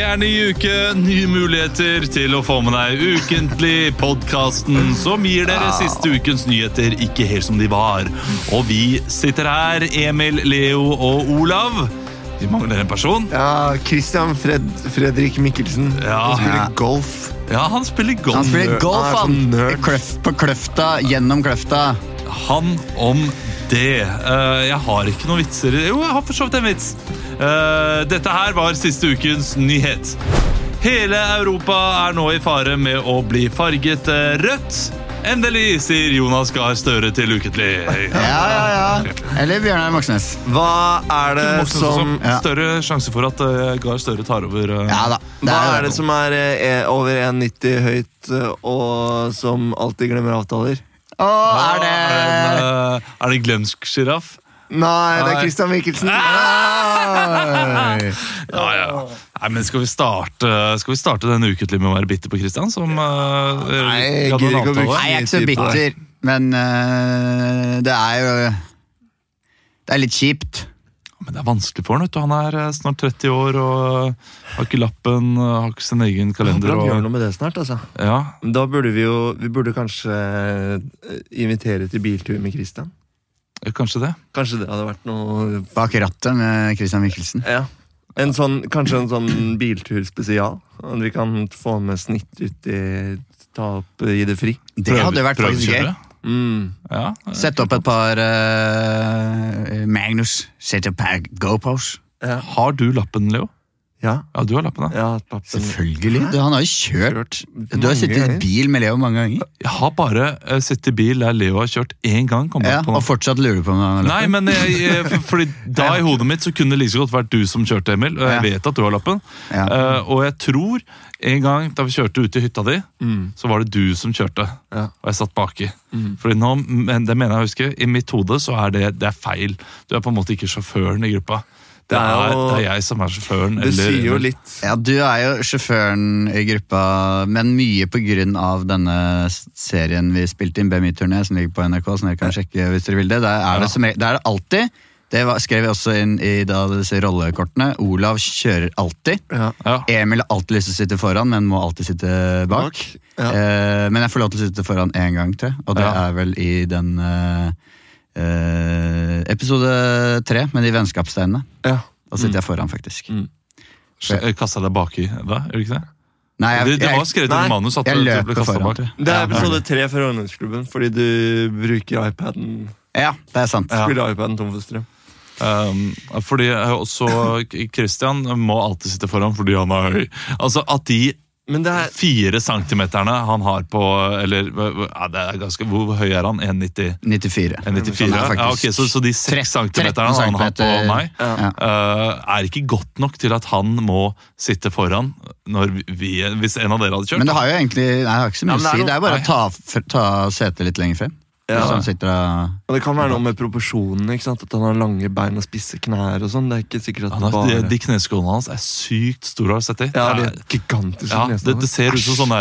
er ny uke, nye muligheter til å få med deg ukentlig podcasten som gir dere siste ukens nyheter ikke helt som de var. Og vi sitter her, Emil, Leo og Olav. Vi mangler en person. Ja, Christian Fredrik Mikkelsen. Ja. Han spiller golf. Ja, han spiller golf. Han spiller golf, Han er sånn nerd. på kløfta, gjennom kløfta. Han om det. Jeg har ikke noen vitser. Jo, jeg har for så vidt en vits. Dette her var siste ukens nyhet. Hele Europa er nå i fare med å bli farget rødt. Endelig, sier Jonas Gahr Støre til ukentlig. Ja. Eller Bjørnar Moxnes. Hva er det som... Større sjanse for at Gahr Støre tar over. Ja da. Hva er det som er over 1,90 høyt og som alltid glemmer avtaler? Er det... Er det glemsk giraff? Nei, det er Christian Mikkelsen. Ja. Nei, men skal vi starte denne ukentlig med å være bitter på Christian? Som, Nei, jeg gidder ikke å bruke... Nei, jeg er ikke så bitter, men det er jo... Det er litt kjipt. Men det er vanskelig for han, vet du. Han er snart 30 år og har ikke lappen, har ikke sin egen kalender. Han gjør noe med det snart, altså. Ja. Da burde vi burde kanskje invitere til biltur med Christian. Kanskje det. Kanskje det hadde vært noe... Bak rattet med Christian Mikkelsen. Ja. Kanskje en sånn biltur spesial. Og vi kan få med snitt ut ta opp i det fri. Det hadde vært faktisk gøy. Ja. Sett opp et par Magnus. Sett opp et par GoPros. Ja. Har du lappen, Leo? Ja. Ja, du har lappen, da. Ja, lappen. Selvfølgelig. Han har jo kjørt. Du har sittet i ganger. bil med Leo mange ganger. Jeg har bare sittet i bil der Leo har kjørt en gang. Ja, og fortsatt lurer du på om han har Nei, lappen. men fordi da i hodet mitt så kunne det like så godt vært du som kjørte, Emil. Og jeg vet at du har lappen. Ja. Og jeg tror en gang da vi kjørte ut i hytta di, så var det du som kjørte. Ja. Og jeg satt baki. Fordi nå, men det mener jeg å huske, i mitt hode så er det er feil. Du er på en måte ikke sjåføren i gruppa. Det er jeg som er sjåføren. Det sier jo litt. Ja, du er jo sjåføren i gruppa, men mye på grunn av denne serien vi spilte inn, BMI-turné, som ligger på NRK, så dere kan sjekke hvis dere vil det. Der er det alltid. Det skrev jeg også inn i disse rollekortene. Olav kjører alltid. Ja. Emil har alltid lyst til å sitte foran, men må alltid sitte bak. Ja. Men jeg får lov til å sitte foran en gang til, og det er vel i den... episode 3 med de vennskapsteinene. Ja. Da sitter jeg foran, faktisk. Kastet deg baki da, er det ikke det? Nei, Det var skrevet i manus at jeg du ble løper kastet foran. bak. Det er episode 3 for Ungdomsklubben, fordi du bruker iPaden. Ja, det er sant. Spiller iPaden tom for strøm. Fordi også Christian må alltid sitte foran fordi han er høy. Altså at de Men det er 4 centimeterne han har på, eller det er ganske, hvor høy er han? 1,90? 94. 1,94? Ja, ok, så de 6 centimeterne han har på meg, er ikke godt nok til at han må sitte foran hvis en av dere hadde kjørt. Men det har jo egentlig det har ikke så mye å si. Det er bare å ta setet litt lenger frem. Ja. Hvis han sitter Og det kan være noe med proporsjonene, ikke sant? At han har lange bein og spisse knær og sånn. Det er ikke sikkert at det bare... De kneskålene hans er sykt store, har du sett det? Ja, det er gigantiske kneskåler. Det ser ut som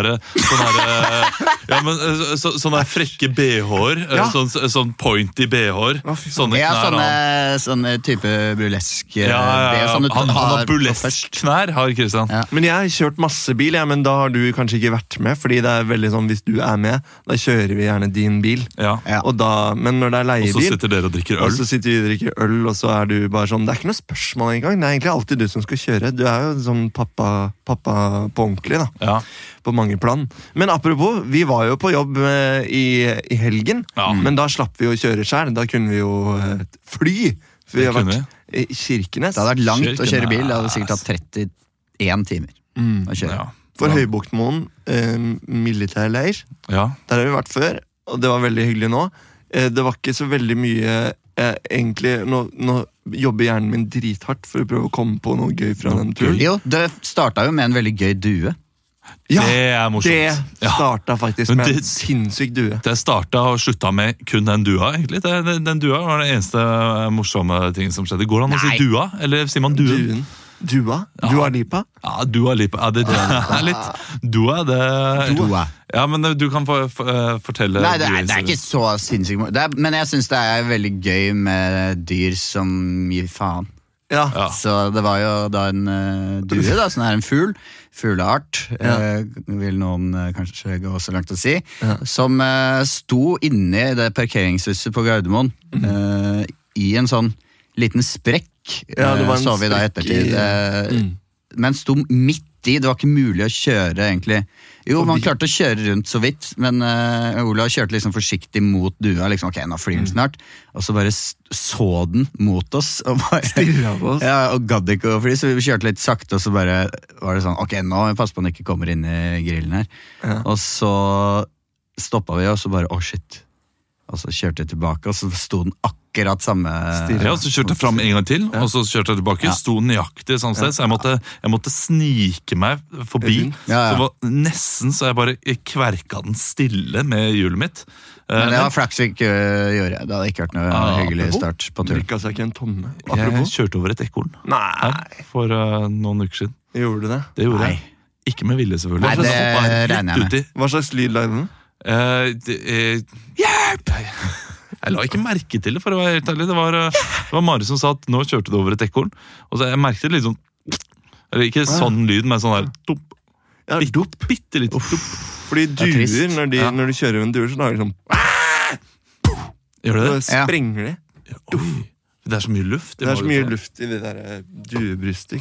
sånne frekke BH-er, sånn pointy BH-er, sånne knær. sånne type burlesk. Han har burlesk-knær, har Christian. Ja. Men jeg har kjørt masse bil, men da har du kanskje ikke vært med, fordi det er veldig sånn, hvis du er med, da kjører vi gjerne din bil. Ja. Men når det er leiebil, og så sitter dere og drikker øl. Og så sitter vi og drikker øl, og så er du bare sånn, det er ikke noe spørsmål engang, det er egentlig alltid du som skal kjøre. Du er jo sånn pappa på ordentlig da. Ja. På mange plan. Men apropos, vi var jo på jobb i helgen, men da slapp vi å kjøre selv. Da kunne vi jo fly. For vi har vært i Kirkenes. Det hadde vært langt å kjøre bil. Det hadde sikkert tatt 31 timer å kjøre. For Høybuktmoen, militærleir, der har vi vært før, og det var veldig hyggelig nå. Det var ikke så veldig mye egentlig, nå jobber hjernen min drithardt for å prøve å komme på noe gøy fra den turen. Jo, det startet jo med en veldig gøy due. Ja, det er morsomt. Det startet faktisk med en sinnssyk due. Det startet og sluttet med kun den dua, egentlig. Den dua var det eneste morsomme ting som skjedde. Går det an å si dua, eller sier man duen? Dua? Dua Lipa? Ja, Dua Lipa. Ja, det er litt Dua, det... Dua. Ja, men du kan fortelle... Nei, det er ikke så sinnssykt. Men jeg synes det er veldig gøy med dyr som gir faen. Så det var jo da en due, da, sånn her en fugleart, vil noen kanskje gå så langt å si, som sto inne i det parkeringshuset på Gardermoen, i en sånn liten sprekk, så vi da ettertid, men sto midt i, det var ikke mulig å kjøre egentlig. Jo, man klarte å kjøre rundt så vidt, men Olav kjørte liksom forsiktig mot dua, liksom, ok, nå flyr den snart, og så bare så den mot oss, og bare stirret på oss. Ja, og gadd ikke å fly, så vi kjørte litt sakte, og så bare var det sånn, ok, nå pass på han ikke kommer inn i grillen her. Og så stoppet vi, og så bare, shit. Og så kjørte jeg tilbake, og så sto den akkurat samme Ja, så kjørte jeg frem en gang til, og så kjørte jeg tilbake, sto nøyaktig samme sted, så jeg måtte snike meg forbi. Så det var nesten så jeg bare kverka den stille med hjulet mitt. Men det var flaks vi ikke gjøre, det hadde ikke vært noe hyggelig start på turen. Virket seg ikke en tomme. Jeg kjørte over et ekorn her for noen uker siden. Gjorde du det? Det gjorde jeg. Ikke med vilje, selvfølgelig. Nei, det regner jeg med. Hva slags lyd lagde den? Hjelp! Jeg la ikke merke til det, for å være helt ærlig. Det var Mari som sa at nå kjørte du over et ekorn, og så jeg merket litt sånn, eller ikke sånn lyd, men sånn her dupp. Bitte litt dupp. Fordi duer, når de kjører en duer, så lager de sånn Gjør det? Så sprenger de. Det så mye luft. Det så mye luft i det der duebrystet.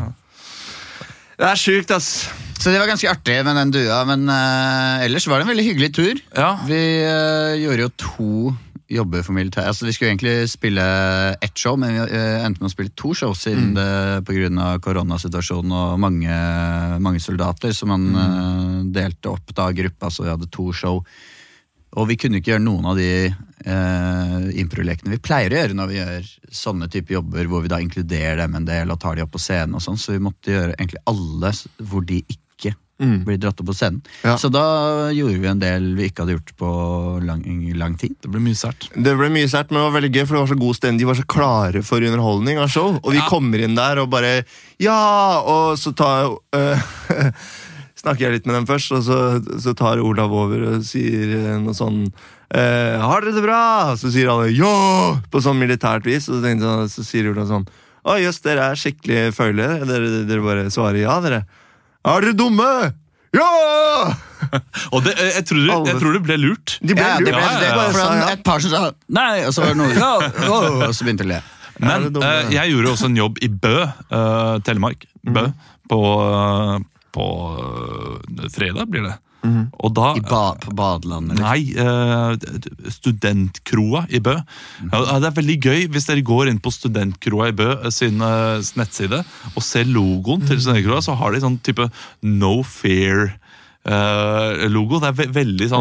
Det sykt, ass. Så det var ganske artig med den dua, men ellers var det en veldig hyggelig tur. Vi gjorde jo 2 jobber for militær. Altså, vi skulle egentlig spille 1 show, men vi endte med å spille 2 show siden det på grunn av koronasituasjonen og mange soldater, så man delte opp da gruppa, så vi hadde 2 show. Og vi kunne ikke gjøre noen av de improlekene vi pleier å gjøre når vi gjør sånne type jobber, hvor vi da inkluderer dem en del og tar de opp på scenen og sånn, så vi måtte gjøre egentlig alle hvor de ikke blir dratt opp på scenen. Så da gjorde vi en del vi ikke hadde gjort på lang tid. Det ble mye sært. Det ble mye sært, men det var veldig gøy, for det var så god stemning. De var så klare for underholdning av show, og vi kommer inn der og bare og så snakker jeg litt med dem først, og så tar Olav over og sier noe sånn har dere det bra? Så sier alle ja, på sånn militært vis, og så sier Olav sånn jøss, dere skikkelig føyle, dere bare svarer ja, dere. Er dere dumme? Ja! Og jeg tror det ble lurt. Det ble et par som sa nei, og så var det noe og så begynte det å le. Men jeg gjorde også en jobb i Bø, Telemark, Bø, på fredag blir det. Og da, på badelandet? Nei, studentkroa i Bø. Det veldig gøy hvis dere går inn på studentkroa i Bø sin nettside og ser logoen til studentkroa, så har de sånn type No Fear logo. Det veldig sånn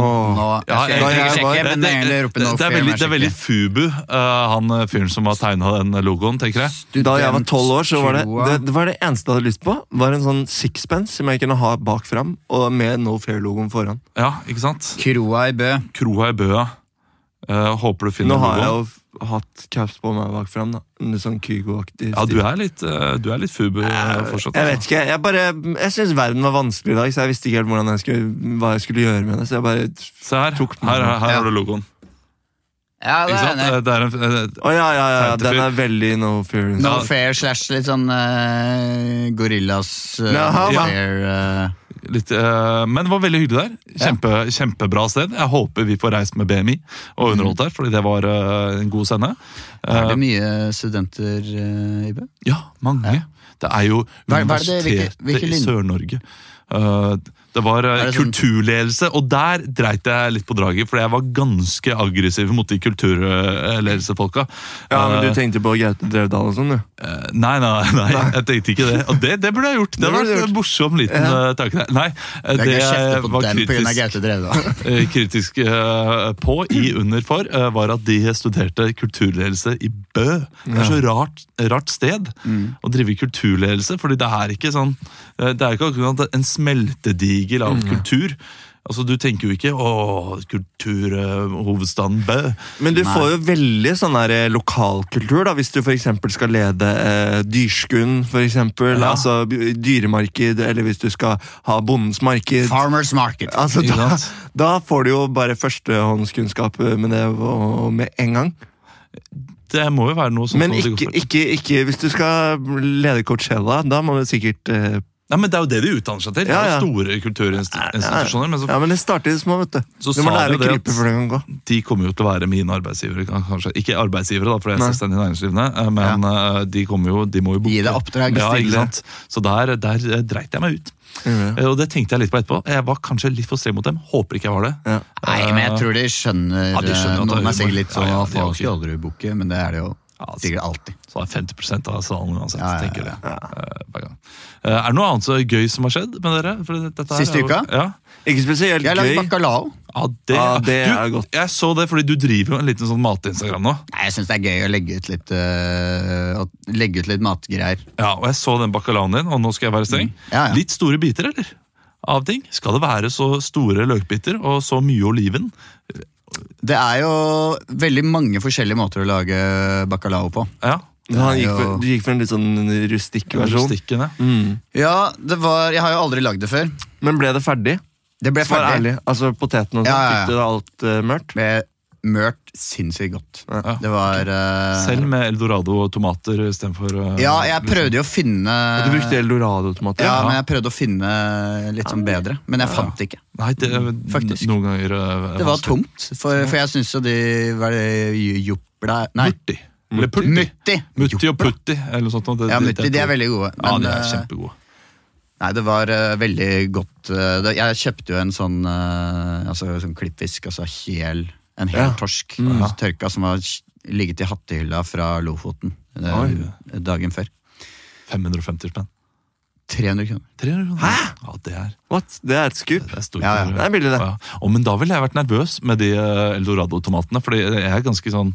det veldig Fubu, han fyren som har tegnet den logoen, tenker jeg. Da jeg var 12 år, så var det var det eneste jeg hadde lyst på, var en sånn sixpence som jeg kunne ha bak frem, og med No Fair-logoen foran. Ja, ikke sant? Kroa i Bø. Håper du finner logoen. Nå har jeg jo hatt caps på meg bak frem, da. Sånn Kygo-aktig. Ja, du er litt Fubu fortsatt. Jeg vet ikke, jeg synes verden var vanskelig i dag, så jeg visste ikke helt hva jeg skulle gjøre med det, så jeg bare se her har du logoen. Ja, det er en den veldig No Fair. No Fair / litt sånn gorillas fair litt, men det var veldig hyggelig der. Kjempebra sted. Jeg håper vi får reist med BMI og underholdt der, fordi det var en god scene. Er det mye studenter i Bø? Ja, mange. Det er jo universitetet i Sør-Norge. Det var kulturledelse, og der dreit jeg litt på draget, fordi jeg var ganske aggressiv mot de kulturledelsefolka. Ja, men du tenkte på Gaute Drevdal og sånn, du? Nei, jeg tenkte ikke det. Og det burde jeg gjort. Det var en morsom liten tanke. Nei, det jeg var kritisk på under for, var at de studerte kulturledelse i Bø. Det er så rart sted å drive kulturledelse, fordi det er ikke sånn, det er ikke akkurat en smeltedigel av kultur. Altså, du tenker jo ikke kulturhovedstaden Bø. Men du får jo veldig sånn her lokalkultur da, hvis du for eksempel skal lede dyrskunn, for eksempel, altså dyremarked, eller hvis du skal ha bondens marked. Farmers market. Altså, da får du jo bare førstehåndskunnskap med det med en gang. det må jo være noe sånt. Men ikke hvis du skal lede Coachella, da må du sikkert... Ja, men det er jo det de utdanner seg til. Det er jo store kulturinstitusjoner. Men det starter i små, vet du. Så du må lære å krype før det kan gå. De kommer jo til å være mine arbeidsgivere, kanskje. Ikke arbeidsgivere, da, for jeg er selvstendig næringsdrivende, men de må jo gi deg oppdrag. Ja, ikke sant? Så der dreit jeg meg ut. Og det tenkte jeg litt på etterpå. Jeg var kanskje litt for streng mot dem. Håper ikke jeg var det. Nei, men jeg tror de skjønner noen er sikkert litt sånn folk skal aldri bukke, men det er det jo sikkert alltid. Så er 50% av salen uansett, tenker jeg det. Hver gang. Er det noe annet så gøy som har skjedd med dere? Siste uka? Ja. Ikke spesielt gøy. Jeg har lagd bacalao. Det er godt. Jeg så det, fordi du driver jo en liten sånn mat-Instagram nå. Nei, jeg synes det er gøy å legge ut litt matgreier. Ja, og jeg så den bacalaoen din, og nå skal jeg være streng. Litt store biter, eller? Av ting. Skal det være så store løkbiter og så mye oliven? Det er jo veldig mange forskjellige måter å lage bacalao på. Ja. Du gikk for en litt sånn rustikk versjon. Ja, jeg har jo aldri lagd det før. Men ble det ferdig? Det ble ferdig. Ærlig. Altså poteten og sånn, fikk du alt mørt? Mørt sinnssykt godt. Det var selv med Eldorado og tomater i stedet for ja, jeg prøvde jo å finne Du brukte Eldorado-tomater? Ja, men jeg prøvde å finne litt sånn bedre. Men jeg fant ikke. Nei, faktisk. Noen ganger det var tomt. For jeg synes jo de var jopla. Nei. Mutti og putti eller sånt. Ja, mutti, de er veldig gode. Ja, de er kjempegode. Nei, det var veldig godt. Jeg kjøpte jo en sånn sånn klippfisk, altså en hel torsk tørka som var ligget i hattehylla fra Lofoten dagen før. 550 spenn. 300 kroner. Hæ? Ja, det er... What? Det er et skup. Det er stort. Det er billig det. Men da ville jeg vært nervøs med de Eldorado-tomatene, fordi jeg er ganske sånn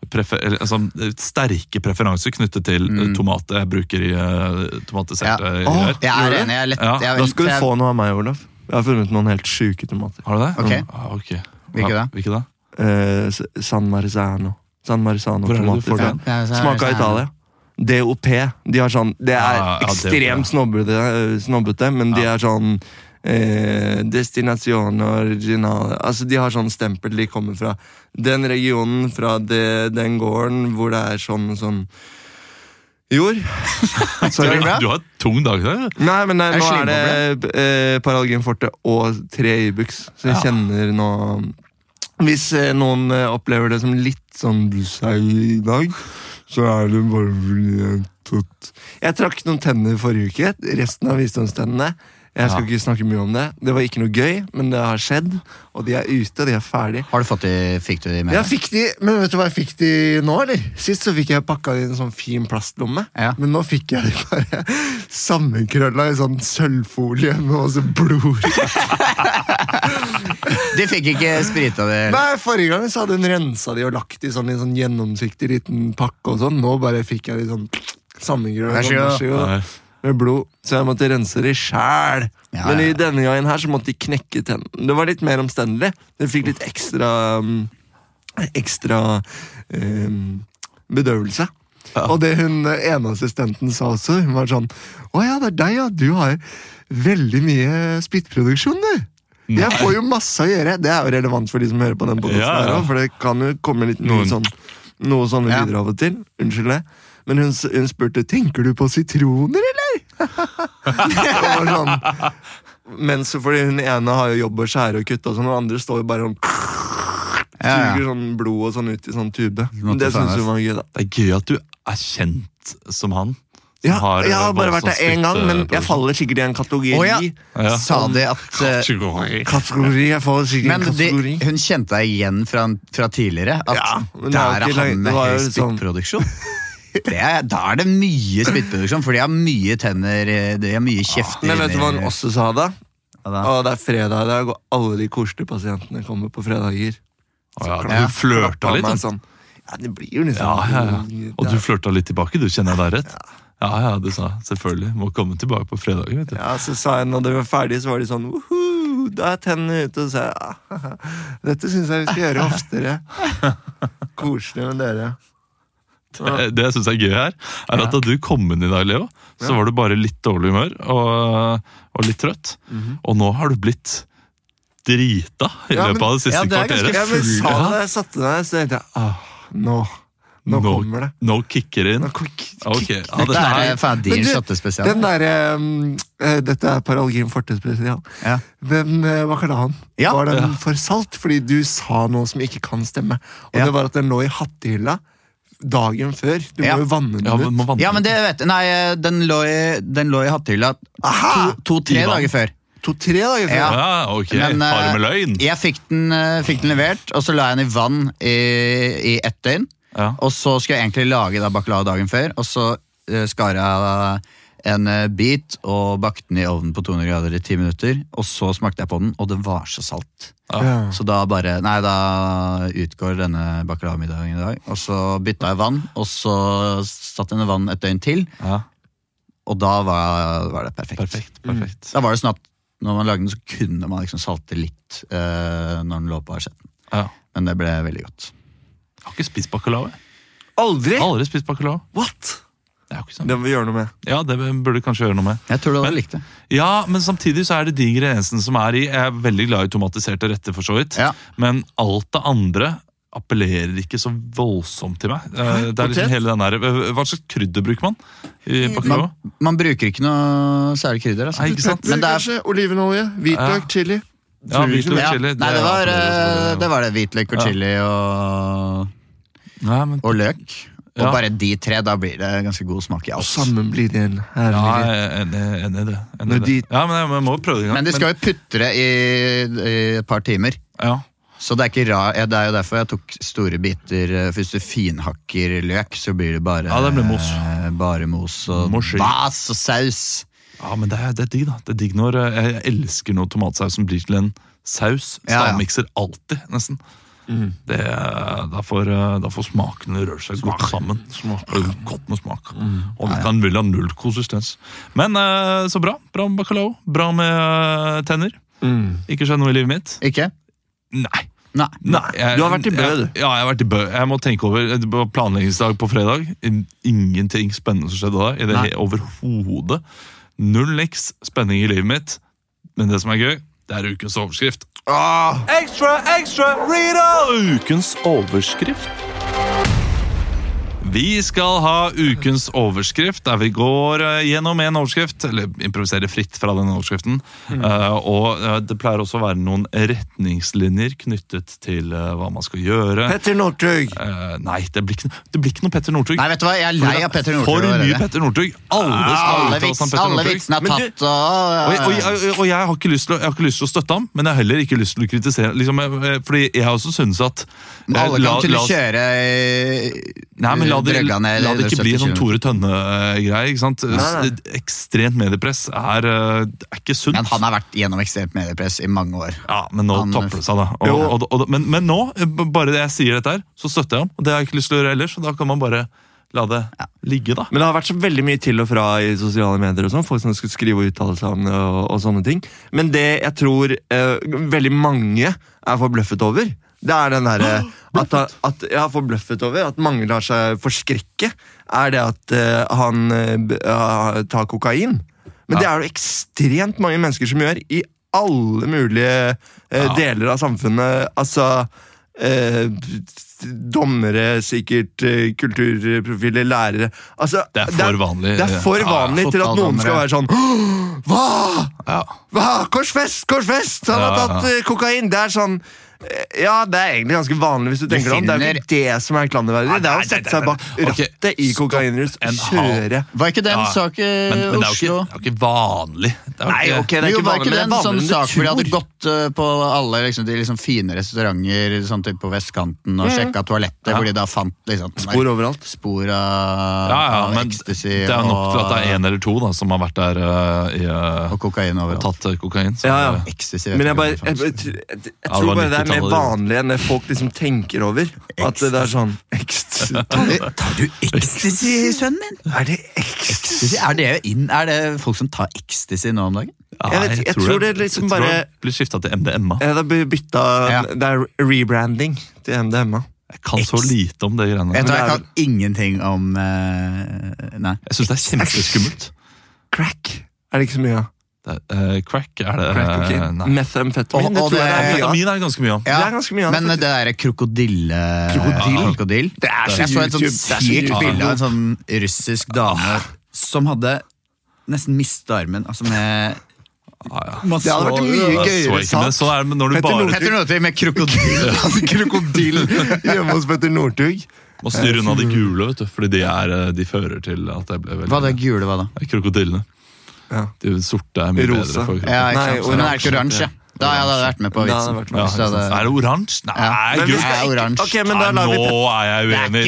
sterke preferanser knyttet til tomater jeg bruker i tomatdessert. Jeg er enig. Da skal du få noe av meg, Olav. Jeg har funnet noen helt syke tomater. Har du det? Ok. Hvilke da? San Marzano Hvor er det du får den? Smak av Italia. DOP, de har sånn, det er ekstremt snobbete, men de er sånn destinasjon original, altså de har sånn stempel, de kommer fra den regionen, fra den gården hvor det er sånn jord. Sorry. Du har tung dag der. Nei, men nå er det Paralginforte og 3 Ibux, så jeg kjenner nå. Hvis noen opplever det som litt sånn i dag, så er det bare jeg trakk noen tenner forrige uke, resten av visdomstennene. Jeg skal ikke snakke mye om det. Det var ikke noe gøy, men det har skjedd, og de er ute, de er ferdige. Har du fikk du de med? Ja, fikk de, men vet du hva jeg fikk de nå, eller? Sist så fikk jeg pakka de i en sånn fin plastlomme, men nå fikk jeg de bare sammenkrøllet i sånn sølvfolie med også blod. De fikk ikke sprita det? Nei, forrige gang så hadde hun rensa de og lagt i sånn gjennomsiktig liten pakke og sånn. Nå bare fikk jeg de sånn sammenkrøllet med blod, så jeg måtte rense de selv. Men i denne gangen her så måtte de knekke tennene. Det var litt mer omstendelig. De fikk litt ekstra bedøvelse. Og det hun ene assistenten sa også, hun var sånn, å ja, det er deg, ja, du har veldig mye spyttproduksjon, du. Jeg får jo masse å gjøre. Det er jo relevant for de som hører på den podcasten her også, for det kan jo komme litt noe sånne lyder av og til. Unnskyld det. Men hun spurte, tenker du på sitroner, eller? Det var sånn. Mens fordi hun ene har jo jobb å skjære og kutte, og sånn, og andre står jo bare suger sånn blod og sånn ut i sånn tube. Men det synes hun var gøy, da. Det er gøy at du er kjent som han. Ja, jeg har bare vært der en gang, men jeg faller sikkert i en kategori. Sa det at kategori, jeg faller sikkert i en kategori. Hun kjente deg igjen fra tidligere, at der er han med høy spyttproduksjon. Da er det mye spyttproduksjon, for de har mye tenner, de har mye kjefter. Men vet du hva hun også sa da? Og det er fredag i dag, og alle de koselige pasientene kommer på fredager. Du flørta litt. Ja, det blir jo liksom. Og du flørta litt tilbake, du kjenner deg rett? Ja, du sa selvfølgelig, må komme tilbake på fredag, vet du. Ja, så sa jeg, når det var ferdig, så var de sånn, da er tennene ute, og så sa jeg, dette synes jeg vi skal gjøre oftere. Koselig med dere. Det jeg synes er gøy her, er at da du kom inn i dag, Leo, så var du bare litt dårlig humør, og litt trøtt. Og nå har du blitt drita i løpet av det siste kvarteret. Jeg sa det, jeg satte deg, så tenkte jeg, Nå kommer det. Nå kicker det inn. Okay. Dette er din shottespesial. Den der, dette er Paralgin Forte-spesial. Ja. Den bacalaoen, var den for salt? Fordi du sa noe som ikke kan stemme. Og det var at den lå i hattehylla dagen før. Du må jo vanne den ut. Ja, men det vet jeg. Nei, den lå i hattehylla 2-3 dager før. 2-3 dager før? Ja, ok. Fare med løgn. Jeg fikk den levert, og så la jeg den i vann i 1 døgn. Ja. Og så skulle jeg egentlig lage bacalao dagen før, og så skar jeg en bit og bakte den i ovnen på 200 grader i 10 minutter, og så smakte jeg på den, og det var så salt. Ja. Så da utgår denne bacalao-middagen i dag, og så bytta jeg vann, og så satt jeg i vann 1 døgn til, og da var det perfekt. Da var det sånn at når man lagde den, så kunne man liksom salte litt når den lå på asjetten. Ja. Men det ble veldig godt. Jeg har ikke spist bacalao. Aldri? Aldri spist bacalao. What? Det må vi gjøre noe med. Ja, det burde kanskje gjøre noe med. Jeg tror du hadde likt det. Ja, men samtidig så er det de ingrediensene som er i. Jeg er veldig glad i tomatiserte retter for så vidt. Ja. Men alt det andre appellerer ikke så voldsomt til meg. Det er liksom hele den der. Hva slags krydder bruker man i bacalao? Man bruker ikke noe særlig krydder. Altså. Nei, ikke sant? Men det er kanskje olivenolje, hvitløk, chili. Ja, hvitløk, chili. Nei, det var det. Hvitløk og chili og løk. Og bare de 3, da blir det ganske god smak i alt. Og sammen blir det en herlig. Ja, jeg er enig i det. Ja, men jeg må prøve det en gang. Men de skal jo putte det i et par timer. Ja. Så det er ikke rar, det er jo derfor jeg tok store biter. Hvis du finhakker løk, så blir det bare, det blir mos. Bare mos og vas og saus. Ja, men det er digg da. Det er digg når jeg elsker når tomatsaus som blir til en saus. Stavmikser alltid, nesten. Da får smakene røre seg godt sammen. Godt med smak. Og det kan vel ha null konsistens. Men så bra. Bra med bacalao. Bra med tenner. Ikke skjedd noe i livet mitt. Ikke? Nei. Du har vært i Bø, du. Ja, jeg har vært i Bø. Jeg må tenke over planleggingsdag på fredag. Ingenting spennende som skjedde da. I det overhodet. Null niks spenning i livet mitt. Men det som er gøy, det er ukens overskrift. Extra, Rita! Ukens overskrift. Vi skal ha ukens overskrift, der vi går gjennom en overskrift, eller improviserer fritt fra den overskriften. Og det pleier også å være noen retningslinjer knyttet til hva man skal gjøre. Petter Northug! Nei, det blir ikke noe Petter Northug. Nei, vet du hva? Jeg er lei av Petter Northug. For mye Petter Northug. Alle vitsene er tatt. Og jeg har ikke lyst til å støtte ham, men jeg har heller ikke lyst til å kritisere. Liksom, fordi jeg har også synes at alle kan til å kjøre Nei, men la det ikke bli en sånn Tore Tønne-greie, ikke sant? Ekstremt mediepress er ikke sunt. Men han har vært gjennom ekstremt mediepress i mange år. Ja, men nå topper det seg da. Men nå, bare det jeg sier dette her, så støtter jeg ham. Og det har jeg ikke lyst til å gjøre ellers, så da kan man bare la det ligge da. Men det har vært så veldig mye til og fra i sosiale medier og sånn, folk som skulle skrive og uttale seg om og sånne ting. Men det jeg tror veldig mange er forbløffet over, det er den der at jeg har forbløffet over at mange lar seg forskrekke, er det at han tar kokain. Men det er jo ekstremt mange mennesker som gjør i alle mulige deler av samfunnet. Altså dommere, sikkert kulturprofiler, lærere. Altså, det er for vanlig. Det er for vanlig til at noen skal være sånn Hva? Korsfest! Han har tatt kokain! Det er sånn. Ja, det er egentlig ganske vanlig hvis du tenker om. Det er jo ikke det som er klanderverdig. Det er å sette seg bak rattet i kokainrus og kjøre. Var ikke den sak i Oslo? Men det er jo ikke vanlig. Nei, ok, det er ikke vanlig. Var ikke det en sånn sak hvor de hadde gått på alle de fine restauranter sånn typ på vestkanten og sjekket toalettet, hvor de da fant spor overalt. Spor av ecstasy. Det er nok til at det er en eller to da, som har vært der og kokain overalt. Tatt kokain. Ecstasy. Men jeg tror bare det er mer vanlig enn det folk liksom tenker over. At det er sånn Tar du ecstasy, sønnen min? Er det ecstasy? Er det folk som tar ecstasy nå om dagen? Ja, jeg tror det liksom bare blir skiftet til MDMA. Det blir byttet. Det er rebranding til MDMA. Jeg kan så lite om det greiene. Jeg kan ingenting om nei. Jeg synes det er kjempeskummelt. Crack er det ikke så mye av. Crack er det. Crack, methamfetamin. Amfetamin er ganske mye av. Det er ganske mye av. Men det der krokodille... Krokodil? Det er så jeg så et sånt YouTube. sykt bilde av en sånn russisk dame som hadde nesten mistet armen, altså med... Det hadde vært mye gøyere satt. Så er det når du bare... Petter Northug med krokodil. Krokodil hjemme hos Petter Northug. Må styre unna de gule, vet du, fordi de fører til at jeg ble veldig... Hva er det gule, hva da? Krokodillene. Ja. De sorte er mye bedre for krokodiller. Ja, ikke sant. Men det er ikke oransje. Da hadde jeg vært med på vitsen. Er det oransje? Nei, gult. Det er oransje. Okay, men nå er jeg uenig.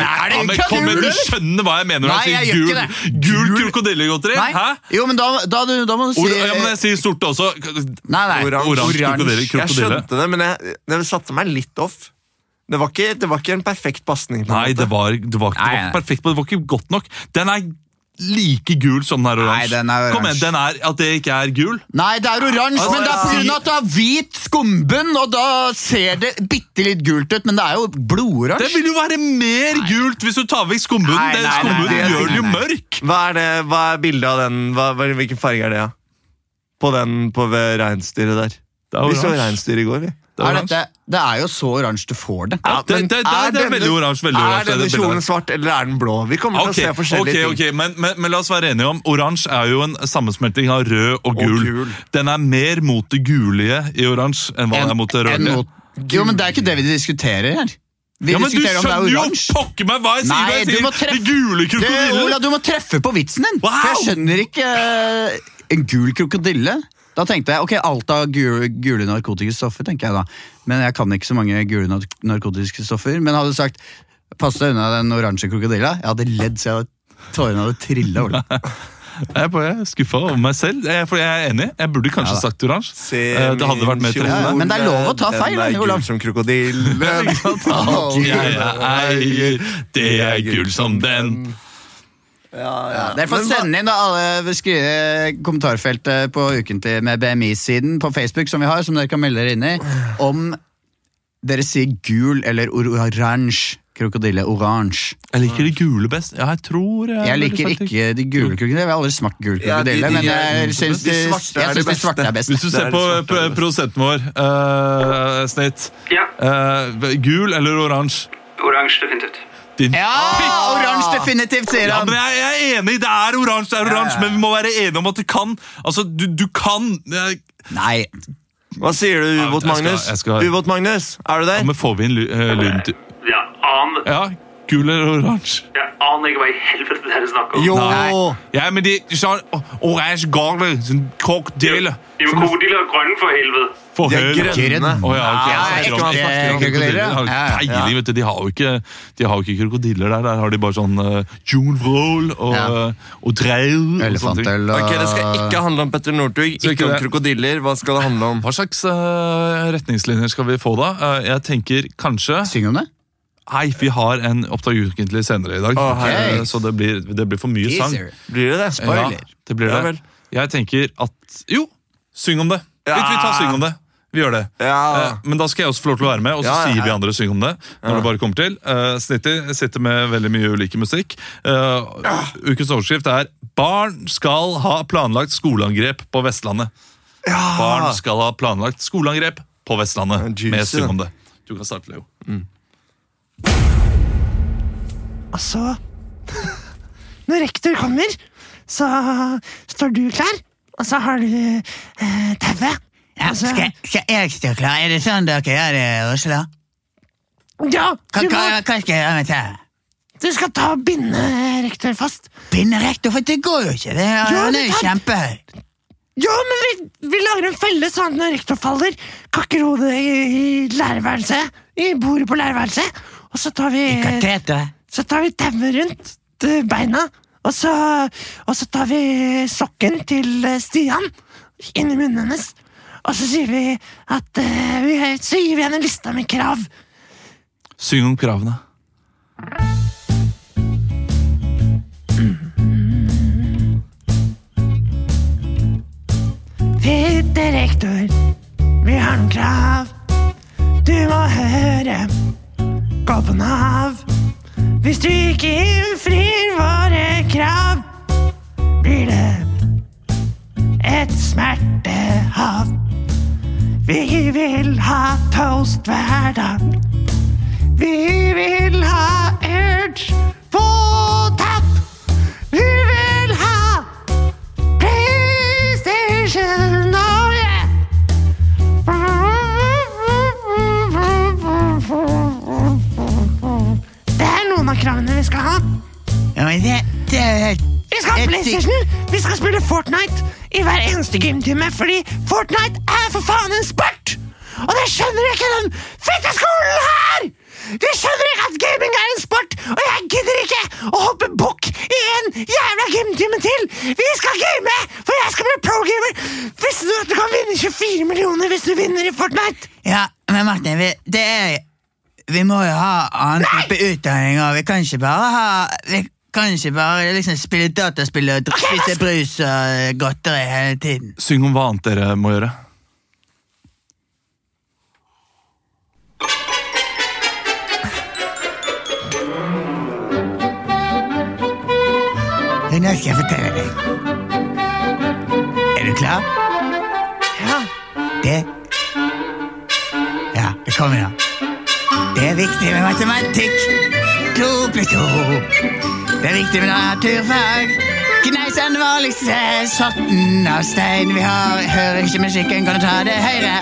Kom igjen, du skjønner hva jeg mener når jeg sier gul krokodillegodteri. Hæ? Jo, men da må du si... Ja, men jeg sier sorte også. Nei, oransje krokodille. Jeg skjønte det, men det satte meg litt off. Det var ikke en perfekt passning. Nei, det var ikke perfekt, det var ikke godt nok. Den er like gul som den er oransje. Kom igjen, at det ikke er gul? Nei, det er oransje, men det er på grunn av at det har hvit skumbunn, og da ser det bitte litt gult ut, men det er jo blodoransje. Det vil jo være mer gult hvis du tar vekk skumbunnen. Den skumbunnen gjør den jo mørk. Hva er bildet av den? Hvilken farge er det, ja? På reinsdyret der. Vi så reinsdyr i går, vi. Det er jo så oransje du får det. Ja, det er veldig oransje. Er denne kjolen svart, eller er den blå? Vi kommer til å se forskjellige ting. Men la oss være enige om, oransje er jo en sammensmelting av rød og gul. Den er mer mot det gulige i oransje enn hva den er mot det røde. Jo, men det er ikke det vi diskuterer her. Ja, men du skjønner jo pokker meg hva jeg sier. Nei, du må treffe. Ola, du må treffe på vitsen din. For jeg skjønner ikke en gul krokodille. Da tenkte jeg, ok, alt av gule narkotiske stoffer, tenker jeg da. Men jeg kan ikke så mange gule narkotiske stoffer. Men hadde du sagt, pass deg unna den oransje krokodilla, jeg hadde ledd så tårene hadde trillet, Ola. Jeg er skuffet over meg selv, for jeg er enig. Jeg burde kanskje sagt oransje. Det hadde vært mer treffende. Men det er lov å ta feil, Ola. Den er gul som krokodillen. Det er gul som den. Ja. Dere får sende inn da alle skrive kommentarfeltet på Ukentlig med BMI-siden på Facebook som vi har, som dere kan melde dere inn i, om dere sier gul eller oransje krokodille, oransje. Jeg liker de gule best. Ja, jeg liker ikke de gule krokodille. Jeg har aldri smakt gul krokodille, men jeg synes de svarte er best. Hvis du ser på produsenten vår, snitt, gul eller oransje? Oransje, definitivt. Oransje definitivt, sier han. Ja, men jeg er enig, det er oransje, men vi må være enige om at det kan. Altså, du kan. Nei. Hva sier du, Ubåt Magnus? Ubåt Magnus, er du der? Ja, men får vi en lyden til? Ja, gul eller oransje? Jeg aner ikke hva i helvete det her snakker om. Jo! Ja, men det er sånn oransje gale, sånn krokodille. Krokodiller er grønne for helvete. For grønne. De har jo ikke krokodiller der. Der har de bare sånn Junvrål og dreil. Elefantøl. Ok, det skal ikke handle om Petter Northug, ikke om krokodiller. Hva skal det handle om? Hva slags retningslinjer skal vi få da? Jeg tenker kanskje... Syng om det? Nei, vi har en Oppdag Ukentlig senere i dag. Så det blir for mye sang. Blir det? Spoiler. Ja, det blir det. Jeg tenker at... Jo, syng om det. Vi tar syng om det. Vi gjør det. Men da skal jeg også få lov til å være med, og så sier vi andre syng om det når det bare kommer til. Snitty sitter med veldig mye ulike musikk. Ukens overskrift er Barn skal ha planlagt skoleangrep på Vestlandet. Barn skal ha planlagt skoleangrep på Vestlandet. Med syng om det. Du kan starte, Leo. Altså, når rektor kommer, så står du klar, og så har du tauet. Skal jeg stå klar? Er det sånn dere gjør det, Ursula? Ja, hva skal jeg gjøre med tauet? Du skal ta og binde rektor fast. Binde rektor? For det går jo ikke, han er jo kjempehøy. Jo, men vi lager en felle sånn når rektor faller, kakker hodet i lærerværelset, i bordet på lærerværelset, og så tar vi tauet rundt beina, og så tar vi sokken til Stian inn i munnen hennes, og så sier vi at så gir vi henne en lista med krav. Syng om kravene. Fitte rektor, vi har noen krav. Du må høre, gå på Nav. Hvis du ikke innfrir våre krav, blir det et Vi vil ha toast hver dag. Vi vil ha Urge på tapp. Vi vil ha PlayStation, oh yeah. Det noen av kravene vi skal ha. Ja, men det Vi skal ha PlayStation, vi skal spille Fortnite i hver eneste gametime, fordi Fortnite for faen en sport! Og det skjønner ikke den fette skolen her! De skjønner ikke at gaming en sport, og jeg gidder ikke å hoppe bukk i en jævla gametime til! Vi skal game, for jeg skal bli pro-gamer! Visste du at du kan vinne 24 millioner hvis du vinner i Fortnite? Ja, men Martin, vi må jo ha annen type utdanning, og vi kan ikke bare liksom spille dataspill og spise brus og godteri hele tiden. Syng om hva annet dere må gjøre. Nå skal jeg fortelle deg. Er du klar? Ja. Det kommer nå. Det viktig med matematikk. 2 + 2. Det viktig med naturfag. Kneis den vanligste sorten av stein vi har. Hører ikke musikken, kan du ta det høyre?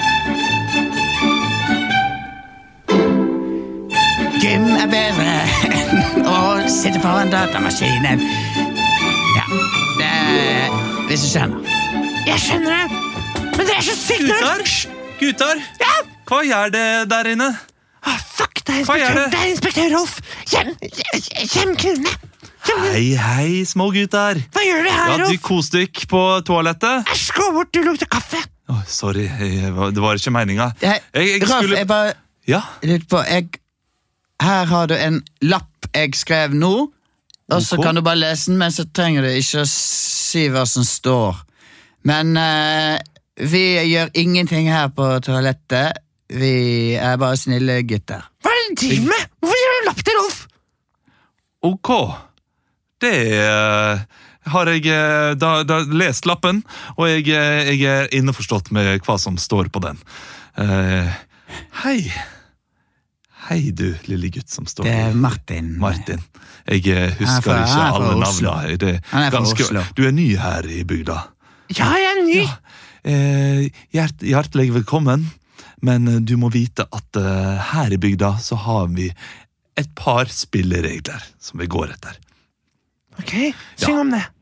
Gym bedre enn å sitte foran datamaskinen. Ja, hvis du skjønner. Jeg skjønner det, men det så sykt nødt. Gutter, Ja! hva gjør det der inne? Fuck, det Hva gjør det? Det inspektør Rolf. Hjem kvinnene. Hei, små gutter. Hva gjør du her, Ja, Rolf? du koste dykk på toalettet. Æsj, gå bort, du lukter kaffe. Sorry, det var ikke meningen. Jeg Rolf, skulle... jeg bare Ja, lurte på, her har du en lapp jeg skrev nå, og så Ok. kan du bare lese den, men så trenger du ikke å si hva som står. Men vi gjør ingenting her på toalettet. Vi er bare snille gutter. Hva er det du driver med? Hvorfor gjør du lapp til Rolf? ok. Det har jeg da lest lappen, og jeg er innforstått med hva som står på den. Hei. Hei, du lille gutt som står Det er Martin. Martin. Jeg husker Han er fra ikke alle Oslo. navnene. Han er fra Oslo. Du er ny her i bygda. Ja, jeg er ny. Hjertelig velkommen, men du må vite at her i bygda så har vi et par spilleregler som vi går etter. Ok, syng om det.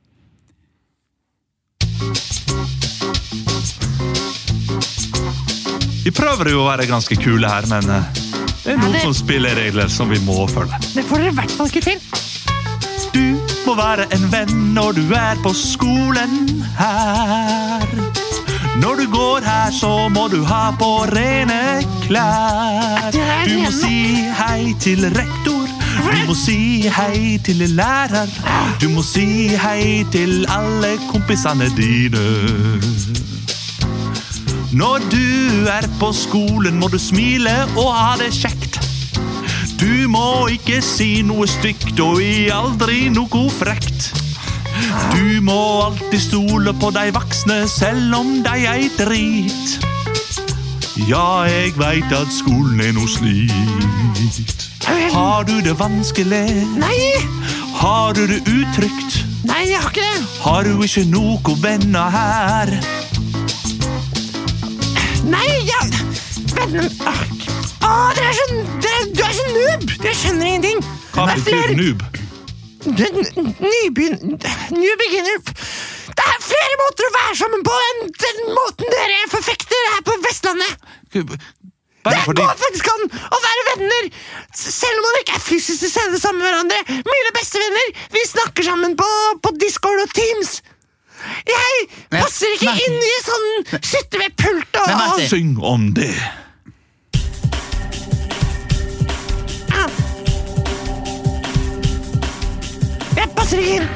Vi prøver jo å være ganske kule her, men det er noen spilleregler som vi må følge. Det får dere i hvert fall ikke til. Du må være en venn når du er på skolen her. Når du går her, så må du ha på rene klær. Du må si hei til rektor. Du må si hei til lærer. Du må si hei til alle kompisene dine. Når du er på skolen, må du smile og ha det kjekt. Du må ikke si noe stygt og aldri noe frekt. Du må alltid stole på de voksne, selv om de er drit. Ja, jeg vet at skolen er noe slit. Har du det vanskelig? Nei, Har du det utrygt? nei, jeg har ikke det. Har du ikke noe venner her? Nei, vennen. Du er så noob. Dere skjønner ingenting. Hva betyr noob? New beginner. Det er flere måter å være sammen på enn den måten dere forfekter her på Vestlandet. Bare fordi... Det går faktisk an å være venner, selv om man ikke er fysisk til stede sammen med hverandre. Mine beste venner, vi snakker sammen på Discord og Teams. Jeg passer ikke inn i sånn sitte ved pult og... Syng om det. Jeg passer ikke inn.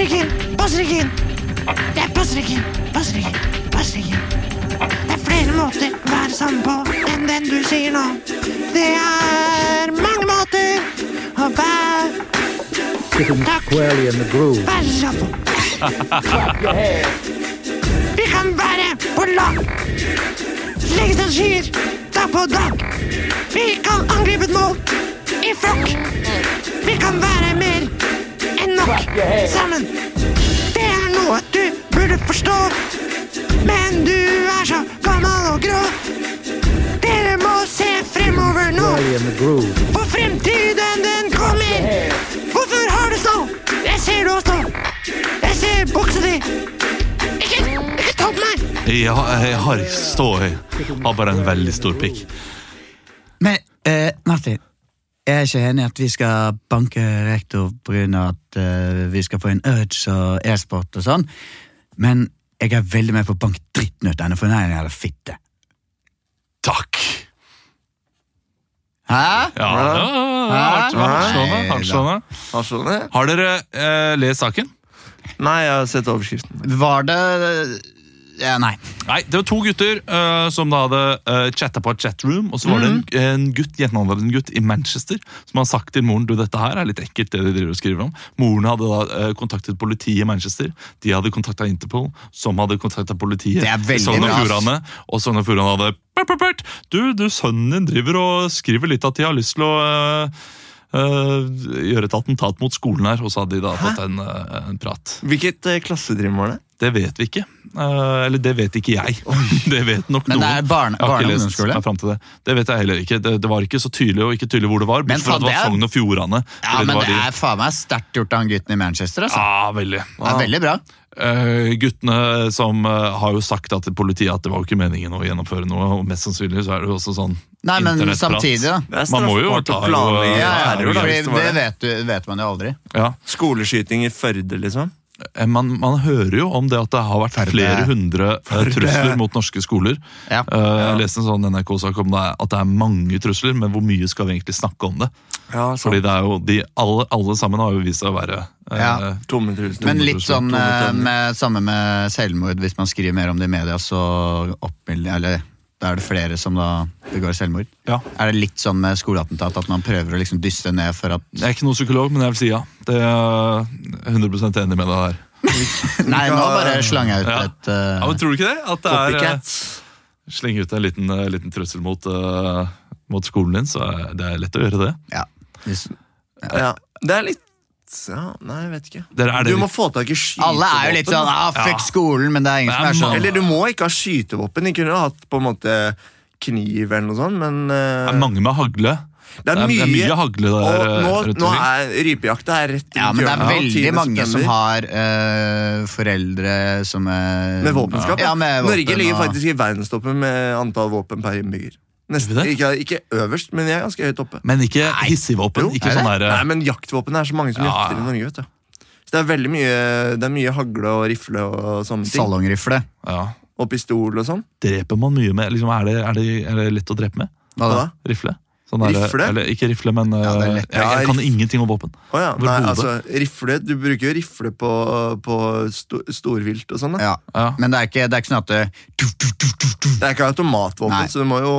Det er flere måter å være sammen på enn den du sier nå. Det er mange måter å være... Takk. Vær så kjapp. Vi kan være på lag. legge strategier dag på dag. Vi kan angripe et mål i flokk. Vi kan være mer enn nok sammen. Det noe du burde forstå. Men du så gammel og grå. Dere må se fremover nå. For fremtiden den kommer. Hvorfor har du stå? Jeg ser du har stå. Jeg ser buksa di. Ikke ta på meg. Jeg har ikke stå. Jeg har bare en veldig stor pikk. Men, Martin, jeg er ikke enig i at vi skal banke rektor på grunn av at vi skal få en urge og e-sport og sånn. Men jeg er veldig med på bank drittnøttene, for den er en jævla fitte. Takk. Hæ? Hardslående. Har dere lest saken? Nei, jeg har sett overskriften. Var det... Ja, nei. Nei, det var 2 gutter som da hadde chattet på et chatroom, og så var det en gutt i Manchester som hadde sagt til moren, du, dette her er litt ekkelt det de driver og skriver om. Moren hadde da kontaktet politiet i Manchester, de hadde kontaktet Interpol, som hadde kontaktet politiet i Sogn og Fjordane, og Sogn og Fjordane hadde du, sønnen din driver og skriver litt at de har lyst til å gjøre et attentat mot skolen her, og så hadde de da fått en prat. Hvilket klassedrim var det? Det vet vi ikke. Eller det vet ikke jeg. Det vet nok noen. Men det er barne- og ungdomsskole? Det vet jeg heller ikke. Det var ikke så tydelig, og ikke tydelig hvor det var. Men for at det var Sogn og Fjordane. Ja, men det er faen meg sterkt gjort av han gutten i Manchester, altså. Ja, veldig. Det er veldig bra. Guttene som har jo sagt til politiet at det var jo ikke meningen å gjennomføre noe, og mest sannsynlig så er det jo også sånn Nei, men internettprat. Samtidig da. Man må jo ta det vet man jo aldri. Ja. Skoleskyting i Førde, liksom. Man hører jo om det at det har vært flere hundre trusler mot norske skoler. Ja. Jeg leste en sånn NRK-sak om det, at det er mange trusler, men hvor mye skal vi egentlig snakke om det? Ja, fordi det er jo alle sammen har jo vist seg å være tomme trusler. Men litt sånn samme med selvmord, hvis man skriver mer om det i media, så eller da er det flere som da begår selvmord. Ja. Er det litt sånn med skoleattentat at man prøver å liksom dyste ned for at... Jeg er ikke noen psykolog, men jeg vil si ja. Det er 100% enig med deg her. Nei, nå bare slang jeg ut et... Ja, men tror du ikke det? At det Copycat. Slenge ut en liten trussel mot skolen din, så det er lett å gjøre det. Ja. Ja, det er litt... Ja, nei, jeg vet ikke. Du må få tak i skytevåpen. Alle er jo litt sånn, fuck skolen, men det er ingen som er sånn. Eller du må ikke ha skytevåpen. De kunne ha hatt på en måte kniv eller noe sånt, men... Det er mange med hagle. Det er mye hagle der. Og nå er rypejakta rett ja, men det er veldig mange som har foreldre som med våpenskap. Ja, med våpen, Norge ligger faktisk i verdenstoppen med antall våpen per innbygger. Nesten, ikke øverst, men jeg er ganske høyt oppe. Men ikke hissig-våpen? Nei, men jaktvåpen er så mange som jakter i Norge, vet du. Så det er veldig mye, det er mye hagle og rifle og sånne ting. Salongrifle. Ja. Og pistol og sånn. Dreper man mye med? Liksom, er det lett å drepe med? Hva da? Rifle? Rifle? Eller ikke rifle, men jeg kan ingenting om våpen. Ja. Nei, altså, rifle, du bruker jo rifle på storvilt og sånn. Ja. Men det er ikke sånn at det er ikke automatvåpen. Nei. Så du må jo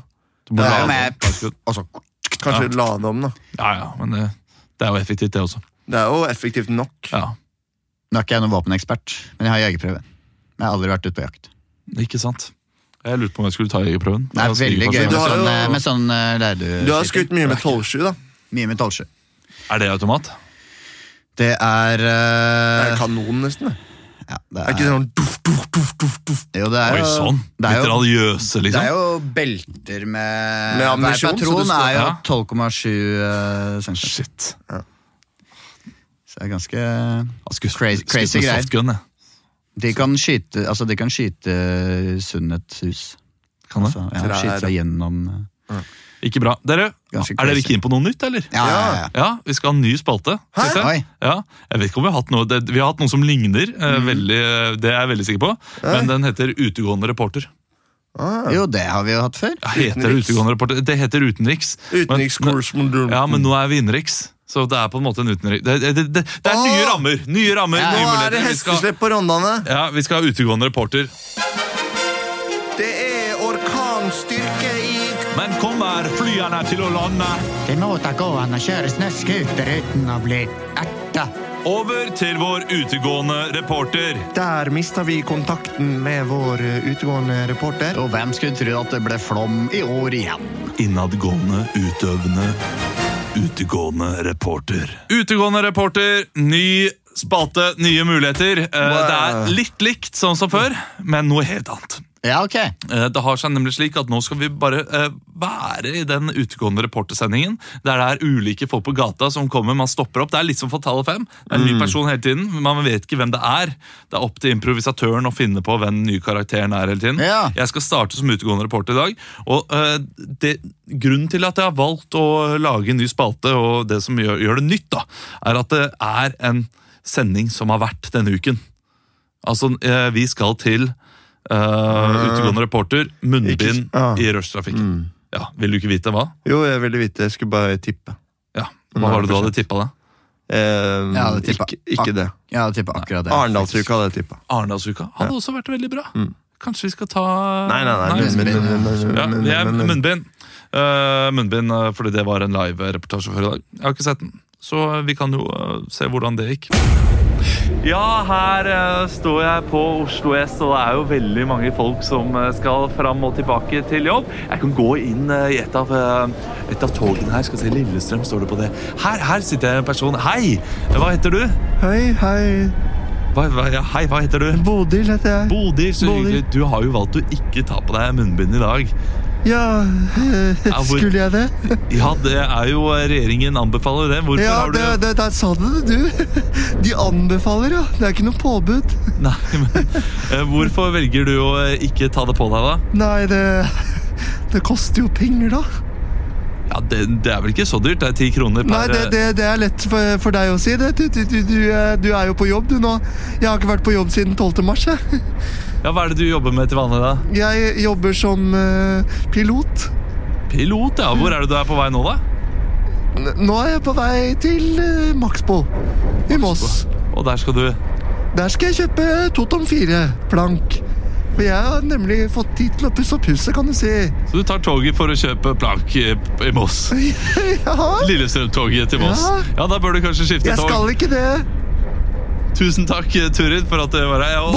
kanskje lade om da. Ja, men det er jo effektivt det også. Det er jo effektivt nok. Ja. Nå er ikke jeg noen våpenekspert, men jeg har jegerprøve. Jeg har aldri vært ute på jakt. Ikke sant? Jeg lurte på om jeg skulle ta jegerprøven. Det er veldig gøy med sånn Du har skutt mye med 12-7 da. Mye med 12-7. Er det automat? Det er det er kanon nesten det. Ja, det er ikke sånn Jo, det er jo sånn, litt radiøse liksom. Det er jo belter med ammunisjon. Hver patron er jo 12,7 cm. Shit. Ja. Så det er ganske crazy greier. De kan skyte Sundet hus. Kan det? Altså, skyte seg gjennom Ikke bra. Dere, er dere keen på noe nytt, eller? Ja. Vi skal ha en ny spalte. Ja, jeg vet ikke om vi har hatt noe. Vi har hatt noe som ligner, veldig, det er jeg veldig sikker på. Men den heter Utegående reporter. Jo, det har vi jo hatt før. Heter det Utegående reporter? Det heter utenriks. Utenrikskorrespondent. Ja, men nå er vi innenriks. Så det er på en måte en utenriks. Det er nye rammer. Nye rammer. Nå er det hesteslepp på Rondane. Ja, vi skal ha Utegående reporter. Det er orkanstyrke i... Men kommer flyene til å lande? Det må da gå an å kjøre snøskuter uten å bli erta. Over til vår utegående reporter. Der mistet vi kontakten med vår utegående reporter. Og hvem skulle tro at det ble flom i år igjen? Innadgående, utøvende, utegående reporter. Utegående reporter, ny spalte, nye muligheter. Det litt likt sånn som før, men noe helt annet. Ja, ok. Det har seg nemlig slik at nå skal vi bare være i den utegående reportersendingen, der det ulike folk på gata som kommer, man stopper opp. Det litt som Fatale 5. Det en ny person hele tiden, man vet ikke hvem det Det opp til improvisatøren å finne på hvem den nye karakteren hele tiden. Ja. Jeg skal starte som utegående reporter i dag, og grunnen til at jeg har valgt å lage en ny spalte, og det som gjør det nytt da, at det en sending som har vært denne uken. Altså, vi skal til utegående reporter, munnbind i rushtrafikken. Ja, vil du ikke vite hva? Jo, jeg ville vite, jeg skulle bare tippe. Ja, hva var det du hadde tippet da? Ikke det. Jeg hadde tippet akkurat det. Arendalsuka hadde jeg tippet. Arendalsuka hadde også vært veldig bra. Kanskje vi skal ta... Nei, munnbind. Munnbind, fordi det var en live-reportasje for i dag. Jeg har ikke sett den, så vi kan jo se hvordan det gikk. Ja, her står jeg på Oslo S, og det jo veldig mange folk som skal fram og tilbake til jobb. Jeg kan gå inn i et av togene her. Skal se, Lillestrøm står det på det. Her sitter en person. Hei, hva heter du? Hei. Hei, hva heter du? Bodil heter jeg. Bodil, så hyggelig. Du har jo valgt å ikke ta på deg munnbind i dag. Ja, skulle jeg det? Ja, det jo regjeringen anbefaler det. Hvorfor har du... Ja, der sa du. De anbefaler, ja. Det ikke noe påbud. Nei, men hvorfor velger du å ikke ta det på deg da? Nei, det koster jo penger da. Ja, det vel ikke så dyrt, det 10 kroner per... Nei, det lett for deg å si det. Du jo på jobb du nå. Jeg har ikke vært på jobb siden 12. mars, jeg. Ja, hva det du jobber med til vanlig da? Jeg jobber som pilot. Pilot, ja. Hvor det du på vei nå da? Nå jeg på vei til Maxbo i Moss. Og der skal du? Der skal jeg kjøpe 2 tom 4 plank. For jeg har nemlig fått tid til å pusse opp huset, kan du si. Så du tar toget for å kjøpe plank i Moss? Ja. Lillestrøm-toget til Moss. Ja, da bør du kanskje skifte tog. Jeg skal ikke det. Tusen takk, Turid, for at du var her.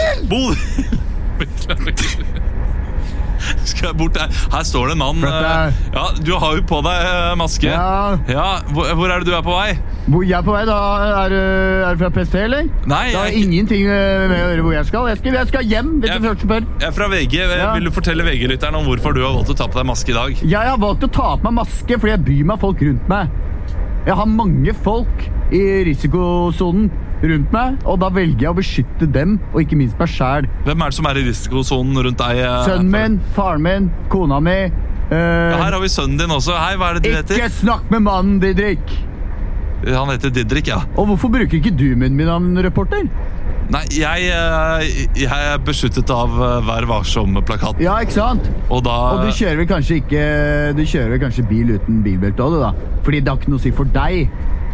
Bodil! Skal jeg bort der? Her står det en mann. Ja, du har jo på deg maske. Ja, hvor det du på vei? Hvor jeg på vei da? Det fra PST, eller? Nei, det har ingenting med å gjøre hvor jeg skal. Jeg skal hjem, hvis du først spør. Jeg fra VG. Vil du fortelle VG-lytteren om hvorfor du har valgt å ta på deg maske i dag? Jeg har valgt å ta på meg maske fordi jeg bryr meg folk rundt meg. Jeg har mange folk i risikosonen rundt meg, og da velger jeg å beskytte dem, og ikke minst meg selv. Hvem det som i risikosonen rundt deg? Sønnen min, faren min, kona mi. Ja, her har vi sønnen din også. Hei, hva det du heter? Ikke snakk med mannen, Didrik. Han heter Didrik, ja. Og hvorfor bruker ikke du min reporter? Nei, jeg beskyttet av Vær varsom-plakaten. Ja, ikke sant? Og du kjører vel kanskje bil uten bilbelte også, da? Fordi det har ikke noe å si for deg.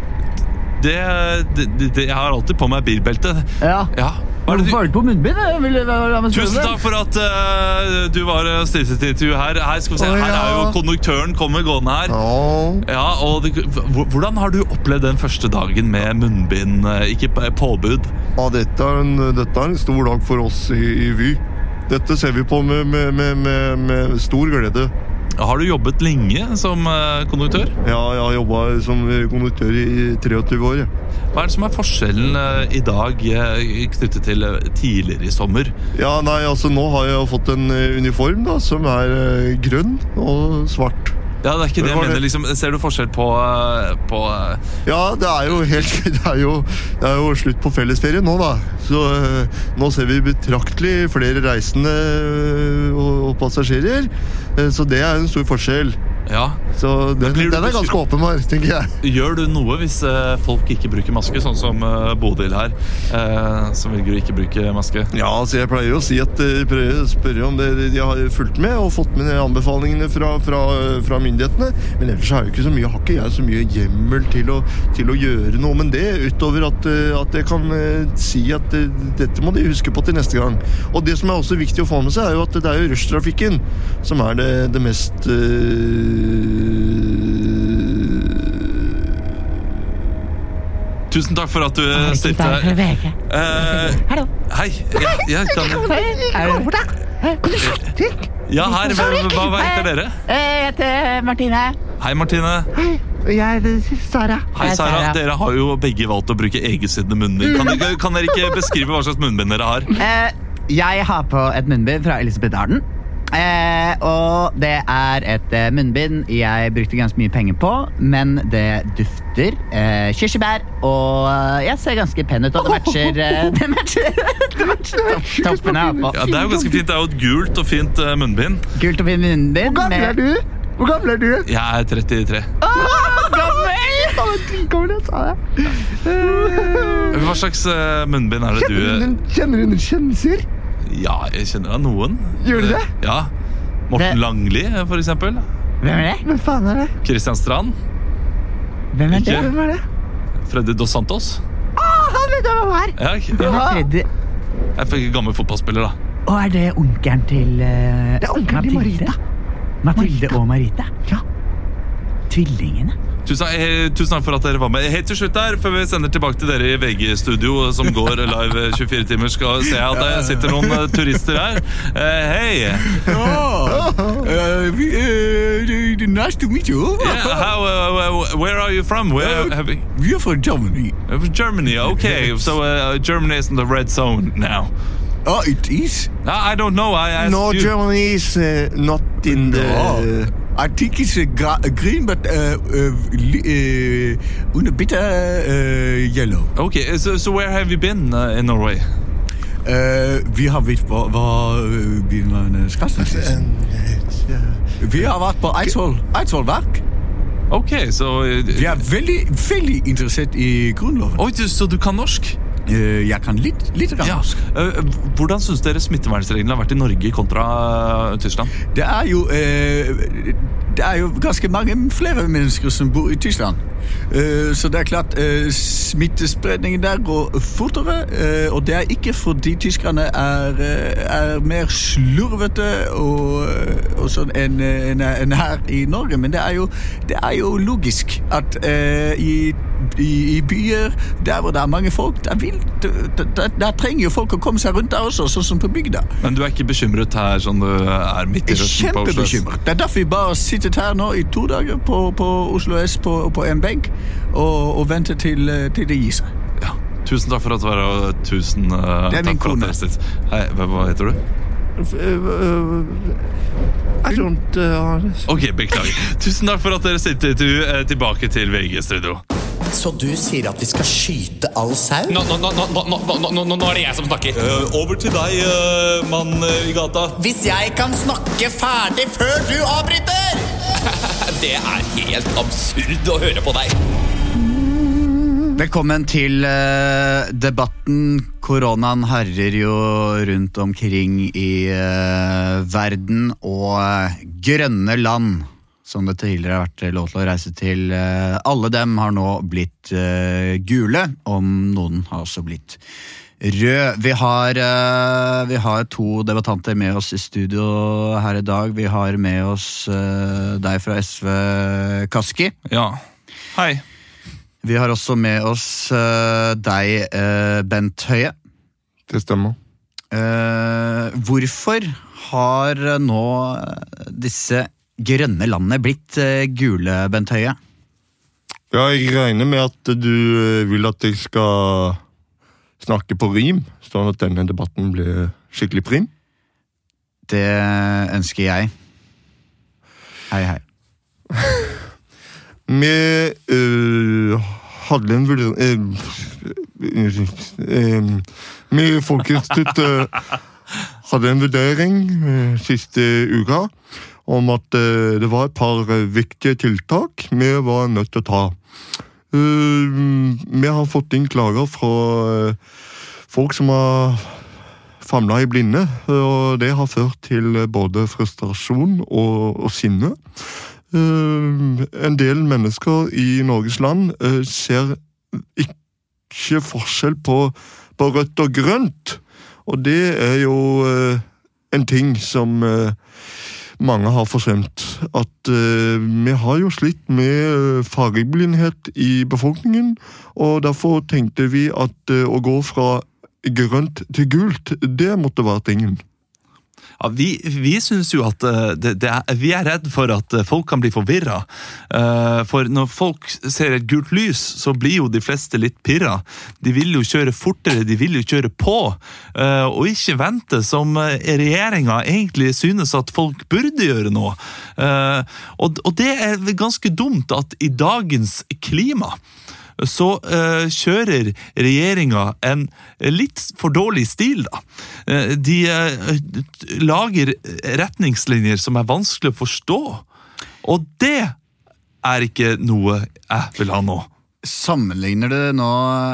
Jeg har alltid på meg bilbelte. Ja. Hvorfor har du på munnbind? Tusen takk for at du var stilt til intervju her. Her skal vi se, her jo konduktøren kommer gående her. Ja, og hvordan har du opplevd den første dagen med munnbind, ikke påbud? Ja, dette en stor dag for oss i Vy. Dette ser vi på med stor glede. Har du jobbet lenge som konduktør? Ja, jeg har jobbet som konduktør i 23 år. Hva det som forskjellen i dag knyttet til tidligere i sommer? Ja, nei, altså nå har jeg fått en uniform da, som grønn og svart. Ja, det ikke det jeg mener, liksom, ser du forskjell på... Ja, det jo slutt på fellesferie nå da. Så nå ser vi betraktelig flere reisende og passasjerer. Så det en stor forskjell. Ja. Så den ganske åpenbar, tenker jeg. Gjør du noe hvis folk ikke bruker maske, sånn som Bodil her, som velger å ikke bruke maske? Ja, altså jeg pleier å si at spørre om det de har fulgt med og fått med anbefalingene fra myndighetene, men ellers har ikke så mye, har ikke jeg så mye hjemmel til å gjøre noe med det, utover at jeg kan si at dette må de huske på til neste gang. Og det som også viktig å få med seg jo at det jo rushtrafikken som det mest Tusen takk for at du stilte Hallo. Hei, jeg kan... Ja, her, hva heter dere? Jeg heter Martine. Hei, Martine. Jeg heter Sara. Hei, Sara. Dere har jo begge valgt å bruke egensiddende munnbind. Kan dere ikke beskrive hva slags munnbind dere har? Jeg har på et munnbind fra Elisabeth Arden. Og det et munnbind jeg brukte ganske mye penger på, men det dufter kirsebær, og jeg ser ganske pen ut, og det matcher toppen jeg har på. Ja, det jo ganske fint. Det jo et gult og fint munnbind. Gult og fint munnbind. Hvor gammel du? Hvor gammel du? Jeg 33. Hva slags munnbind det du... Kjenner du noen kjendiser? Ja, jeg kjenner da noen. Gjør du det? Ja. Morten Langli, for eksempel. Hvem det? Hvem faen det? Christian Strand. Hvem det? Ikke? Hvem det? Freddy Dos Santos. Han vet jeg hvem er. Ja, ikke? Freddy. Jeg fikk gammel fotballspiller da. Og det onkelen til Det onkelen til Marita. Mathilde og Marita? Ja. Tvillingene. Tusen takk for at dere var med. Helt til slutt der, før vi sender tilbake til dere i VG-studio, som går live 24 timer, skal se at det sitter noen turister her. Hei! Nice to meet you. Yeah, where are you from? We are from Germany. Germany, okay. So Germany is in the red zone now. Oh, it is? I don't know. No, Germany is not in the... I think it's green, but a bit yellow. Okay, so where have you been in Norway? Vi har vært på Vi har vært på Eidsvollverk. Okay, so... Vi veldig interessert i grunnloven. Oi, så du kan norsk? Jeg kan litt norsk. Hvordan synes dere smittevernsreglene har vært i Norge kontra Tyskland? Det jo ganske mange flere mennesker som bor i Tyskland. Så det klart, smittespredningen der går fortere, og det ikke fordi tyskerne mer slurvete og sånn enn her i Norge, men det jo logisk at i byer, der hvor det mange folk, der trenger jo folk å komme seg rundt der også, sånn som på bygda. Men du ikke bekymret her, sånn du midt i høsten på Oslo? Kjempebekymret. Det derfor vi bare sittet her nå i 2 dager på Oslo S på en benk og venter til det gir seg. Ja, tusen takk for at du var her, og tusen takk for at dere stilt. Hei, hva heter du? I don't... Ok, beklager. Tusen takk for at dere stilte tilbake til VG-studio. Så du sier at vi skal skyte all sau? Nå det jeg som snakker. Over til deg, mann i gata. Hvis jeg kan snakke ferdig før du avbryter! Det helt absurd å høre på deg. Velkommen til debatten. Koronaen herrer jo rundt omkring i verden, og grønne land, som det tidligere har vært lov til å reise til, alle dem har nå blitt gule, om noen har også blitt rød. Vi har 2 debattanter med oss i studio her i dag. Vi har med oss deg fra SV, Kaski. Ja, hei. Vi har også med oss deg, Bent Høie. Det stemmer. Hvorfor har nå disse grønne landene blitt gule, Bent Høie? Ja, jeg regner med at du vil at jeg skal snakke på rim, sånn at denne debatten blir skikkelig prim. Det ønsker jeg. Hei, hei. Vi hadde en Folkeinstituttet hadde en vurdering siste uka om at det var et par viktige tiltak vi var nødt til å ta. Vi har fått inn klager fra folk som har famlet i blinde, og det har ført til både frustrasjon og sinne. En del mennesker i Norges land ser ikke forskjell på rødt og grønt, og det jo en ting som mange har forsømt. At vi har jo slitt med fargeblindhet i befolkningen, og derfor tenkte vi at å gå fra grønt til gult, det måtte være tingen. Ja, vi synes jo at vi redd for at folk kan bli forvirret. For når folk ser et gult lys, så blir jo de fleste litt pirret. De vil jo kjøre fortere, de vil jo kjøre på, og ikke vente som regjeringen egentlig synes at folk burde gjøre nå. Og det ganske dumt at i dagens klima, så kjører regjeringen en litt for dårlig stil da. De lager retningslinjer som vanskelig å forstå, og det ikke noe jeg vil ha nå. Sammenligner det nå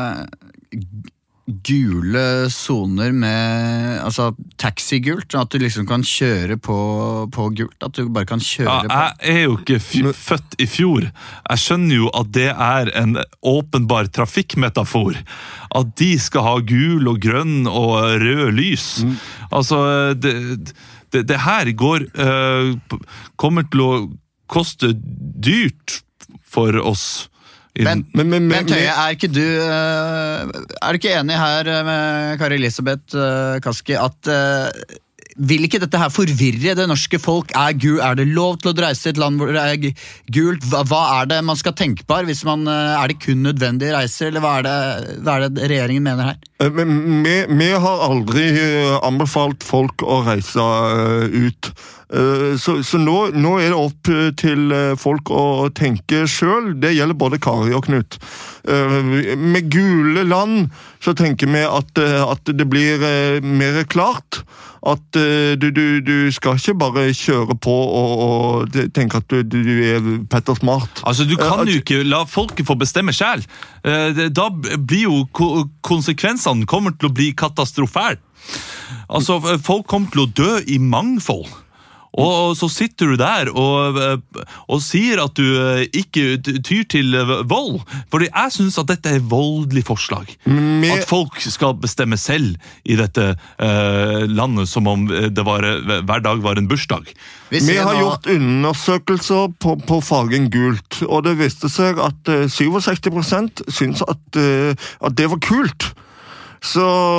gule zoner med altså taxigult, at du liksom kan kjøre på gult, at du bare kan kjøre på. Jeg jo ikke født i fjor. Jeg skjønner jo at det en åpenbar trafikkmetafor. At de skal ha gul og grønn og rød lys. Altså, det her kommer til å koste dyrt for oss. Men Tøye, ikke du ikke enig her med Kari Elisabeth Kaski at vil ikke dette her forvirre det norske folk? Det lov til å reise til et land hvor det gult? Hva det man skal tenke på her? Hvis man, det kun nødvendige reiser, eller hva det regjeringen mener her? Vi har aldri anbefalt folk å reise ut. Så nå det opp til folk å tenke selv. Det gjelder både Kari og Knut. Med gule land så tenker vi at det blir mer klart at du skal ikke bare kjøre på og tenke at du Petter Smart. Altså, du kan jo ikke la folket få bestemme selv. Da blir jo konsekvensene kommer til å bli katastrofært. Altså, folk kommer til å dø i mangfold. Og så sitter du der og sier at du ikke tyr til vold. Fordi jeg synes at dette voldelig forslag. At folk skal bestemme selv i dette landet som om hver dag var en bursdag. Vi har gjort undersøkelser på fargen gult, og det viste seg at 67% synes at det var kult. Så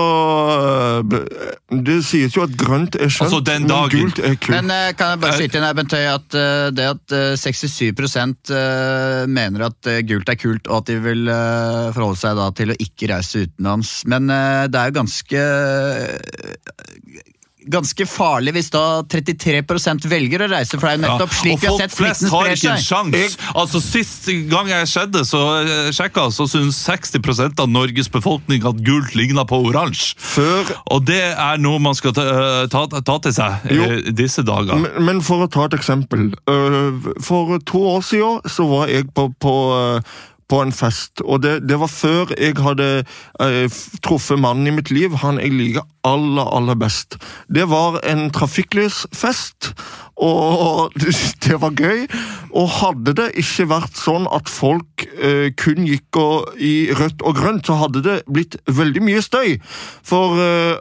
det sies jo at grønt skjønt, altså men gult kult. Men kan jeg bare si til deg, Bent Høie, at det at 67% mener at gult kult, og at de vil forholde seg da til å ikke reise utenlands. Men det jo ganske farlig hvis da 33% velger å reise, for det jo nettopp slik vi har sett smitten sprer seg. Og folk flest har ikke en sjans. Altså, sist gang jeg skjedde, så synes 60% av Norges befolkning at gult ligner på oransje. Og det noe man skal ta til seg i disse dager. Men for å ta et eksempel. For 2 år siden så var jeg på en fest, og det var før jeg hadde truffet mannen i mitt liv, han jeg liker aller best. Det var en trafikklysfest, og det var gøy, og hadde det ikke vært sånn at folk kun gikk i rødt og grønt, så hadde det blitt veldig mye støy. For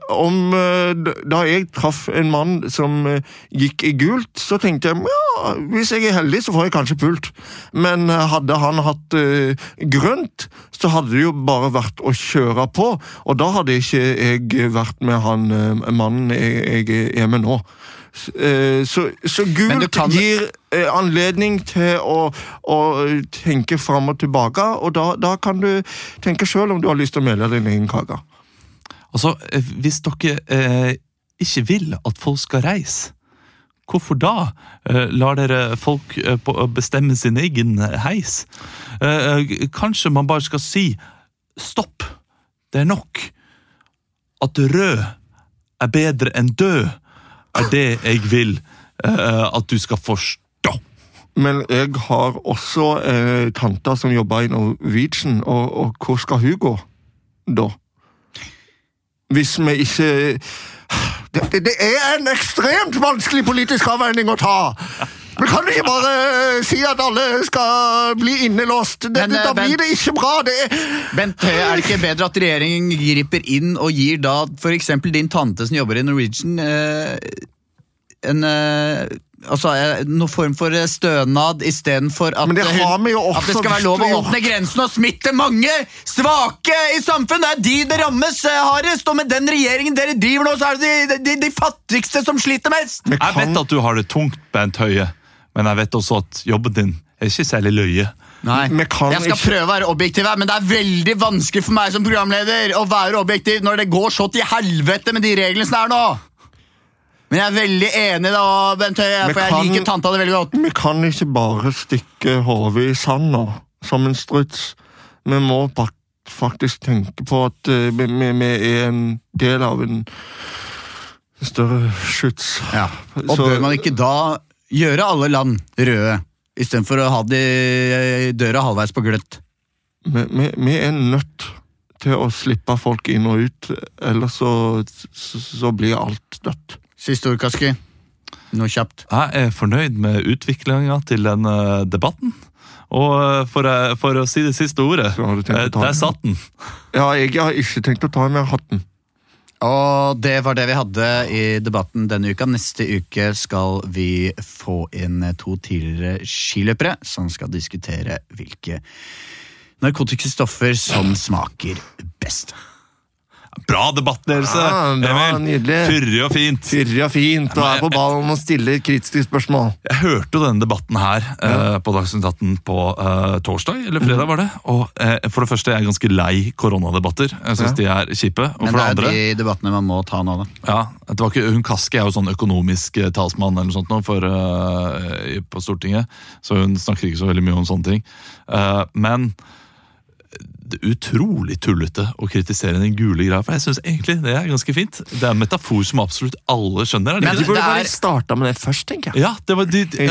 da jeg traff en mann som gikk i gult, så tenkte jeg, ja, hvis jeg heldig, så får jeg kanskje pult. Men hadde han hatt grønt, så hadde det jo bare vært å kjøre på, og da hadde ikke jeg vært med han mannen jeg med nå. Så gult gir anledning til å tenke frem og tilbake, og da kan du tenke selv om du har lyst til å melde din egen kake. Altså, hvis dere ikke vil at folk skal reise, hvorfor da lar dere folk bestemme sin egen heis? Kanskje man bare skal si stopp, det nok. At rød bedre enn død det jeg vil at du skal forstå. Men jeg har også tante som jobber i Norwegian, og hvor skal hun gå da? Hvis vi ikke... Det en ekstremt vanskelig politisk avveining å ta! Men kan du ikke bare si at alle skal bli innelåst? Da blir det ikke bra, Bent Høie, det ikke bedre at regjeringen griper inn og gir da for eksempel din tante som jobber i Norwegian noen form for stønad I stedet for at det skal være lov å åpne grensen og smitte mange svake I samfunnet. Det de rammes hardest, og med den regjeringen dere driver nå, så det de fattigste som sliter mest. Jeg vet at du har det tungt, Bent Høie, men jeg vet også at jobben din ikke særlig løye. Nei, jeg skal prøve å være objektiv her, men det veldig vanskelig for meg som programleder å være objektiv når det går så til helvete med de reglene som nå. Men jeg veldig enig da, Bent Høie, for jeg liker tanta det veldig godt. Vi kan ikke bare stikke hodet I sand nå, som en struts. Vi må faktisk tenke på at vi en del av en større skyts. Ja, og bør man ikke da gjøre alle land røde, I stedet for å ha de døra halvveis på gløtt? Vi nødt til å slippe folk inn og ut, ellers så blir alt dødt. Siste ord, Kaski. Noe kjapt. Jeg fornøyd med utviklingen til den debatten. Og for å si det siste ordet, der satt den. Ja, jeg har ikke tenkt å ta med hatten. Og det var det vi hadde I debatten denne uka. Neste uke skal vi få inn 2 tidligere skiløpere som skal diskutere hvilke narkotiske stoffer som smaker best. Bra debattledelse, Emil. Fyrrig og fint. Og på ballen og stille kritiske spørsmål. Jeg hørte jo denne debatten her på Dagsnytt 18 på torsdag, eller fredag var det. Og for det første jeg ganske lei koronadebatter. Jeg synes de kjipe. Og men for det andre, de debattene man må ta nå da. Ja, det var ikke, hun Kaski jo sånn økonomisk talsmann eller noe sånt nå på Stortinget, så hun snakker ikke så veldig mye om sånne ting. Men det utrolig tullete å kritisere den gule greia, for jeg synes egentlig det ganske fint. Det en metafor som absolutt alle skjønner. Men de burde bare starta med det først, tenker jeg. Ja, det var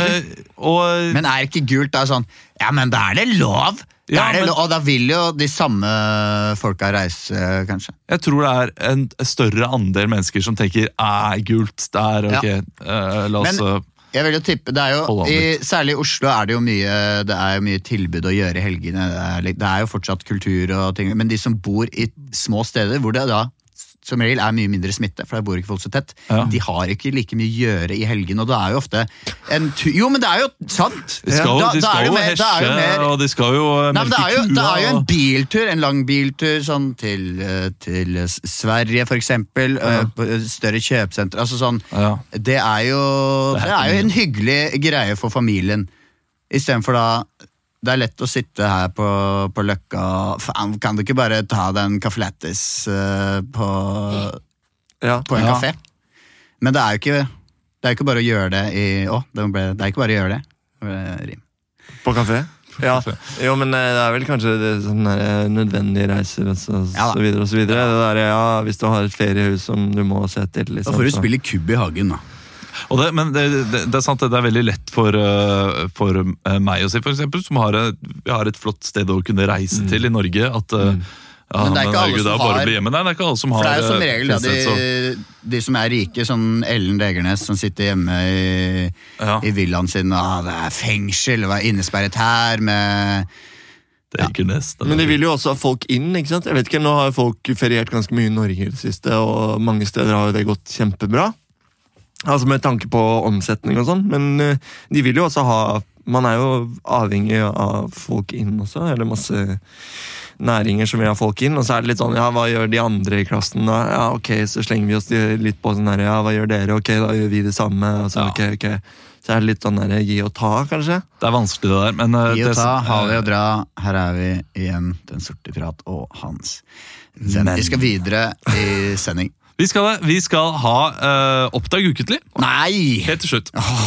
Men ikke gult da sånn, ja, men da det lov. Og da vil jo de samme folka reise, kanskje. Jeg tror det en større andel mennesker som tenker, gult, ok, la oss... Jeg vil jo tippe, det jo, særlig I Oslo det jo mye tilbud å gjøre I helgene, det jo fortsatt kultur og ting, men de som bor I små steder, hvor det da som regel mye mindre smitte, for der bor ikke folk så tett, de har ikke like mye å gjøre I helgen, og det jo ofte jo, men det jo sant! De skal jo hesje, og de skal jo melke kua. Det jo en biltur, en lang biltur, sånn til Sverige, for eksempel, på større kjøpesenter, altså sånn, det jo en hyggelig greie for familien, I stedet for da det lett å sitte her på Løkka. Faen, kan du ikke bare ta den kaffe-lattis på en kafé? Men det jo ikke bare å gjøre det det ikke bare å gjøre det. Rim. På kafé? Ja, jo, men det vel kanskje det sånne nødvendige reiser og så videre og så videre. Det der, hvis du har et feriehus som du må se til. Liksom, da får du spille kubb I hagen da. Men det sant, det veldig lett for meg å si, for eksempel, som vi har et flott sted å kunne reise til I Norge, at men det ikke alle som har hjemme. Nei, det ikke alle som har, for det jo som regel de som rike, sånn Ellen Degernes som sitter hjemme I villaen sin, det fengsel, det innesperret her med Men de vil jo også ha folk inn, ikke sant? Jeg vet ikke, nå har folk feriert ganske mye I Norge I det siste, og mange steder har det gått kjempebra. Altså med tanke på omsetning og sånn, men de vil jo også ha, man jo avhengig av folk inn også, eller masse næringer som vil ha folk inn, og så det litt sånn, hva gjør de andre I klassen da? Ja, ok, så slenger vi oss litt på sånn her, hva gjør dere? Ok, da gjør vi det samme, og så ok. Så det litt sånn der, gi og ta, kanskje? Det vanskelig det der, men... Gi og ta, ha vi og dra, her vi igjen, Den sorte pirat og hans venn. Vi skal videre I sending. Vi skal ha Oppdag ukentlig. Nei! Helt til slutt.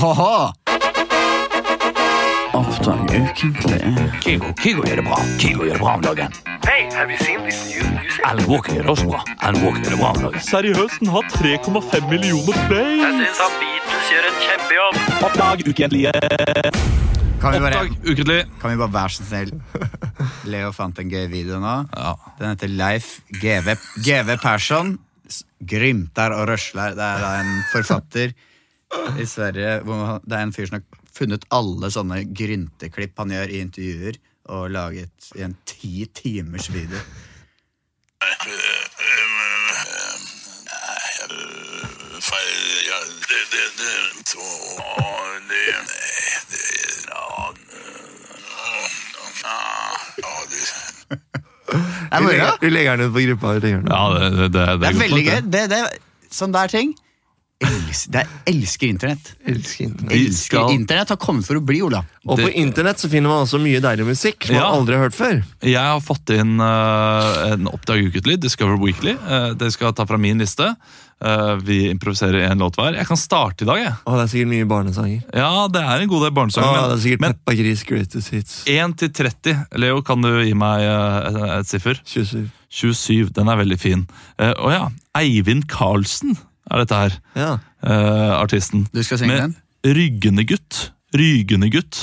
Oppdag ukentlig. Kygo gjør det bra. Kygo gjør det bra om dagen. Hey, have you seen this new music? Alan Walker gjør det også bra. Alan Walker gjør det bra om dagen. Seriøst, den har 3,5 millioner play. Jeg synes han Beatles gjør en kjempejobb. Oppdag ukentlig. Oppdag ukentlig. Kan vi bare være så snill? Leo fant en gøy video nå. Ja. Den heter Leif GV Persson. Grymtar og røsler. Det da en forfatter I Sverige hvor det en fyr som har funnet alle sånne grynteklipp han gjør I intervjuer og laget I en 10 timers video. Feil Vi legger den ut på gruppa. Ja, det er veldig gøy. Det sånn der ting. Jeg elsker internett. Elsker internett har kommet for å bli, Ola. Og på internett så finner man også mye deilig musikk som man aldri har hørt før. Jeg har fått inn en Oppdag ukentlig, Discover Weekly. Det skal jeg ta fra min liste. Vi improviserer en låt hver. Jeg kan starte i dag, jeg. Det er sikkert mye barnesanger. Ja, det er en god del barnesanger. Det er sikkert Peppa Gris Greatest Hits. 1-30. Leo, kan du gi meg et siffer? 27. 27, den er veldig fin. Eivind Karlsen er dette her. Ja. Artisten. Du skal synge den? Rygende gutt. Rygende gutt.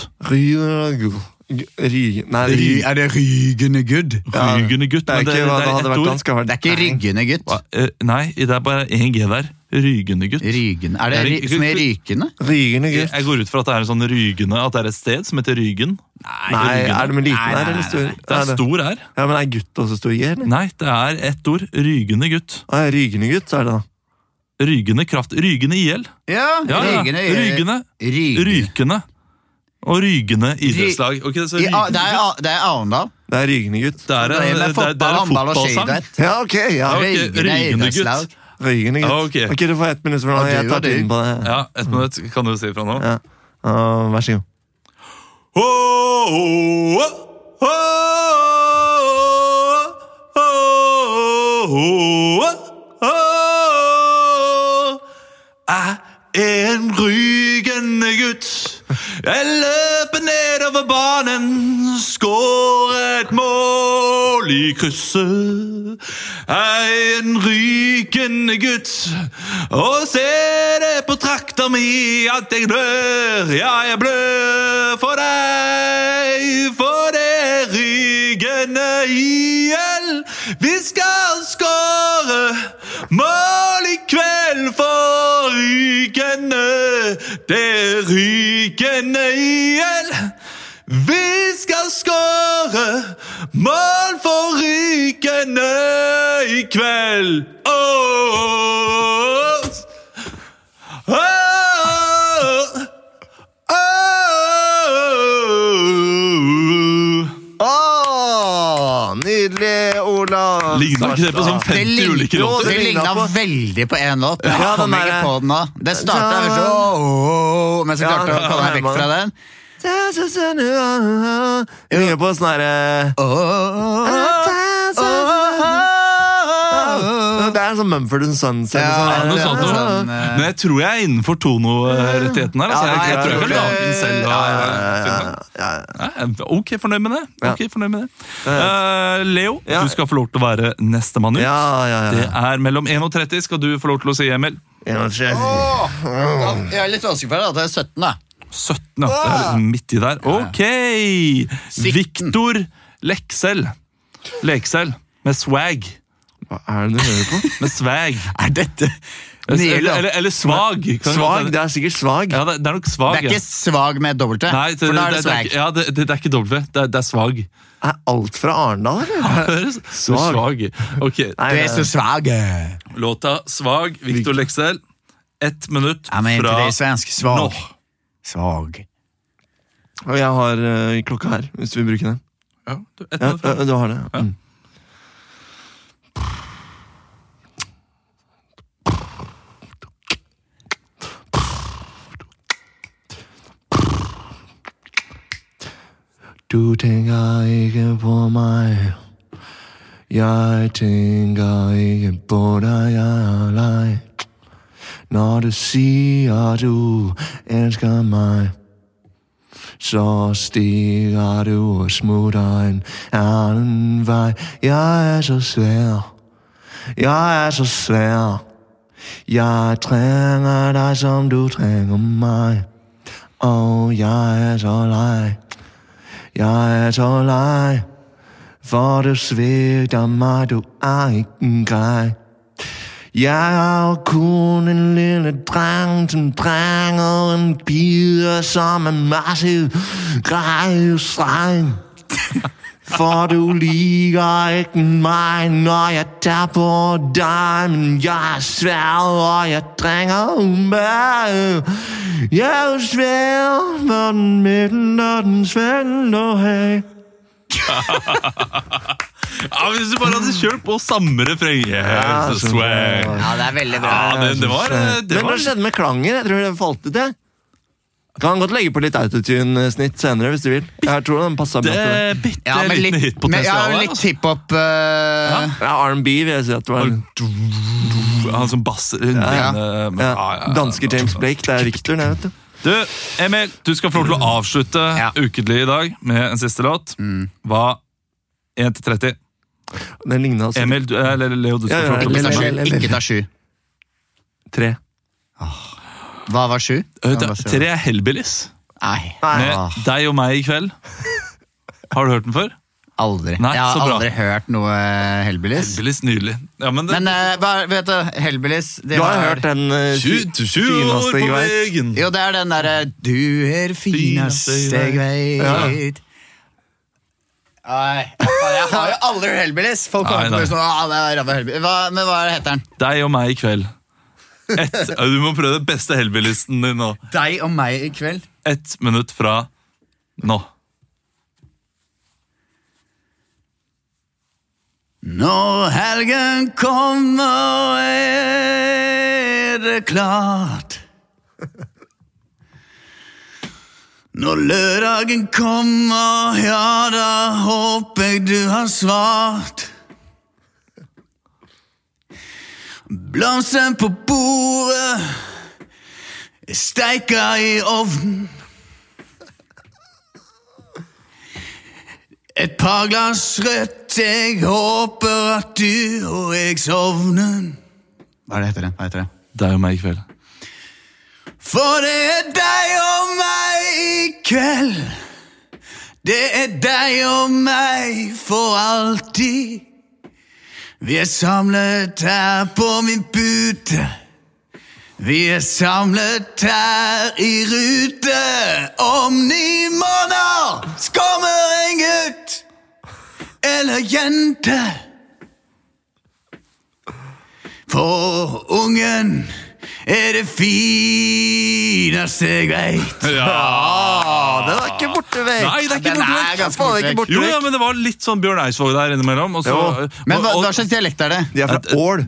Er det rygende gutt? Rygende gutt. Det er ikke hva det hadde vært dansk. Det er ikke ryggende gutt. Nei, det er bare en G der. Rygende gutt. Er det som er rykende? Rygende gutt. Jeg går ut fra at det er en sånn rygende, at det er et sted som heter Rygen. Nei, er det med liten her eller stor? Det er stor her. Ja, men er gutt også stor G, eller? Nei, det er ett ord. Rygende gutt. Rygende gutt, så er det da. Rygende kraft. Rygende IL. Ja. Rygende. Rykende. Og rygende idrettslag. Okay, det er Arendal. Det er rygende gutt. Det er en fotballsang. Ja, ok. Rygende gutt. Rygende gutt. Ok, du får 1 minutt fra nå. Jeg tar tiden på det. Ja, 1 minutt kan du si fra nå. Ja. Vær så god. En rygende gutt. Jeg løper nedover banen, skårer et mål i krysset. En rygende gutt, og ser det på trakta mi at jeg blør. Ja, jeg blør for deg, for det er rygende IL. Vi skal skåre mål i kveld for rygende. Det er rygende IL. Vi skal skåre mål for rygende i kveld. Nydelig, Ola. Ligner ikke det på sånn 50 ulike låter? Det ligner veldig på en låt. Jeg kom ikke på den da. Det startet men så klarte jeg å komme meg vekk fra den. Jeg ringer på sånn her Det er en sånn Mumford & Sons Men jeg tror jeg er innenfor Tono-rettigheten her. Jeg tror jeg kan lage den selv. Ok, fornøyd med det. Leo, du skal få lov til å være neste mann ut. Det er mellom 1:30. Skal du få lov til å si, Emil? 1:30. Jeg er litt vanskelig for det, det er 17 da. 17, det er liksom midt i der. Ok, Victor Leksell med swag. Hva er det du hører på? Med swag. Er dette eller svag? Svag, det er sikkert svag. Ja, det er nok svag. Det er ikke svag med dobbelt T. Nei, for da er det swag. Ja, det er ikke dobbelt T, det er svag. Er alt fra Arendal, eller? Svag. Ok. Du er så svag. Låta Svag, Victor Leksell. 1 minutt fra det er svensk. Svag. Svag. Og jeg har klokka her, hvis du vil bruke den. Ja, 1 minutt fra. Du har det. Ja. Du tænker ikke på mig. Jeg tænker ikke på dig, jeg er leg. Når du siger, du elsker mig, så stiger du og smutter en anden vej. Jeg er så svær. Jeg er så svær. Jeg trænger dig, som du trænger mig. Og jeg er så leg. Jeg er så lei, for du svigter mig, du er ikke grei. Jeg er jo kun en lille dreng, som trænger en pige, som er massiv grejstreng. For du liker ikke meg når jeg tar på deg, men jeg er svær, og jeg trenger meg. Jeg er svær for den midten og den svenn og hei. Ja, hvis du bare hadde kjørt på samme refreng. Ja, det er veldig bra. Det var Men hva skjedde med klanger? Jeg tror det falt ut det. Kan godt legge på litt autotune-snitt senere hvis du vil. Jeg tror den passet bra til det. Bitte liten hitpotensial. Litt hiphop. R&B vil jeg si at det var. Han som basser. Danske James Blake, det er Victor, det vet du. Du, Emil, du skal få lov til å avslutte ukentlig i dag med en siste låt. Hva 1-30? Den ligner altså. Emil, eller Leo, du skal få lov til å Ikke ta 7. 3. Hva var 7? 3 er Hellbillies. Nei. Med deg og meg i kveld. Har du hørt den før? Aldri. Nei, jeg har så bra. aldri hørt noe Hellbillies. Hellbillies, nydelig. Ja, men vet du, Hellbillies Du har hørt den 20 år på veggen. Jo, det er den der Du er fineste jeg vet. Nei, jeg har jo aldri hørt Hellbillies. Folk kommer til å bli sånn, det er rabba Hellbillies. Men hva heter den? Deg og meg i kveld. Du må prøve den beste Hellbilliesen din nå. Deg og meg i kveld. 1 minutt fra nå. Når helgen kommer er det klart. Når lørdagen kommer, ja da håper jeg du har svart. Blomsten på bordet steiker i ovnen. Et par glass rødt, jeg håper at du og jeg sovner. Hva heter det? Deg og meg i kveld. For det er deg og meg i kveld. Det er deg og meg for alltid. Vi er samlet her på min pute. Vi er samlet her i rute. Om 9 måneder kommer en gutt eller jente. For ungen er det fineste jeg vet. Den er ikke borte vekk. Nei, det er ikke borte vekk. Jo, men det var litt sånn Bjørn Eidsvåg der innimellom. Men hva slags dialekt er det? De er fra Ål.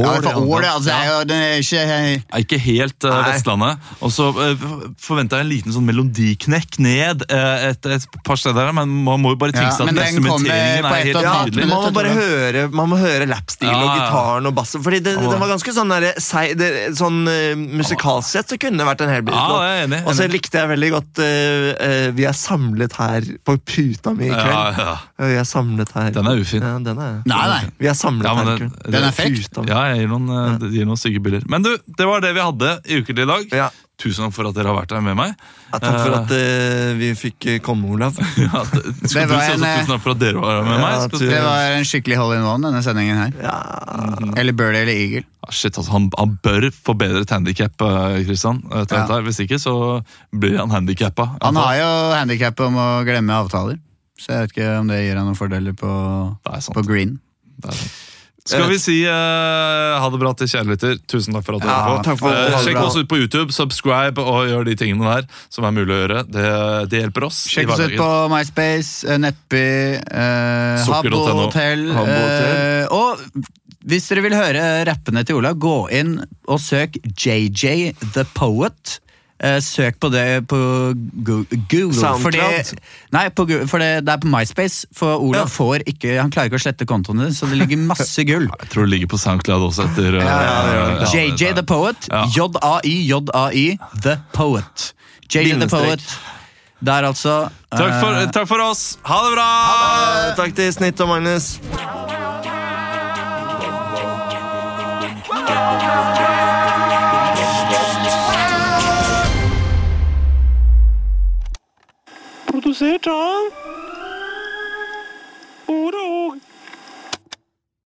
Det er ikke helt Vestlandet. Og så forventet jeg en liten sånn melodiknekk ned et par steder, men man må jo bare tenke seg at instrumenteringen er helt tydelig. Man må høre lapstil og gitaren og bassen, fordi det var ganske sånn musikalsk sett så kunne det vært en Hellbillies-låt. Og så likte jeg veldig godt vi er samlet her på puta mi i kveld. Vi er samlet her. Den er ufin. Nei. Vi er samlet her i kveld. Den er fekt. Ja, jeg gir noen stygge bilder. Men du, det var det vi hadde i ukentlig i dag. Tusen takk for at dere har vært her med meg. Takk for at vi fikk komme, Olav. Tusen takk for at dere var her med meg. Det var en skikkelig hole-in-one, denne sendingen her. Eller Birdie eller Eagle. Shit, altså, han bør få bedre et handicap, Kristian. Hvis ikke så blir han handicappa. Han har jo handicap om å glemme avtaler. Så jeg vet ikke om det gir han noen fordeler på green. Det er sant. Skal vi si ha det bra til kjærligheter. Tusen takk for at dere var på. Sjekk oss ut på YouTube, subscribe og gjør de tingene der som er mulig å gjøre. Det hjelper oss. Sjekk oss ut på MySpace, Nettby, Habbo Hotel. Og hvis dere vil høre rappene til Olav, gå inn og søk JJ The Poet. Søk på det på Google. SoundCloud. For det er på MySpace. For Olav han klarer ikke å slette kontoen din, så det ligger masse gull. Jeg tror det ligger på SoundCloud også etter JJ The Poet. J-A-I The Poet. JJ The Poet. Der altså. Takk for oss. Ha det bra. Takk til Snitt og Magnus. Produsert av Ore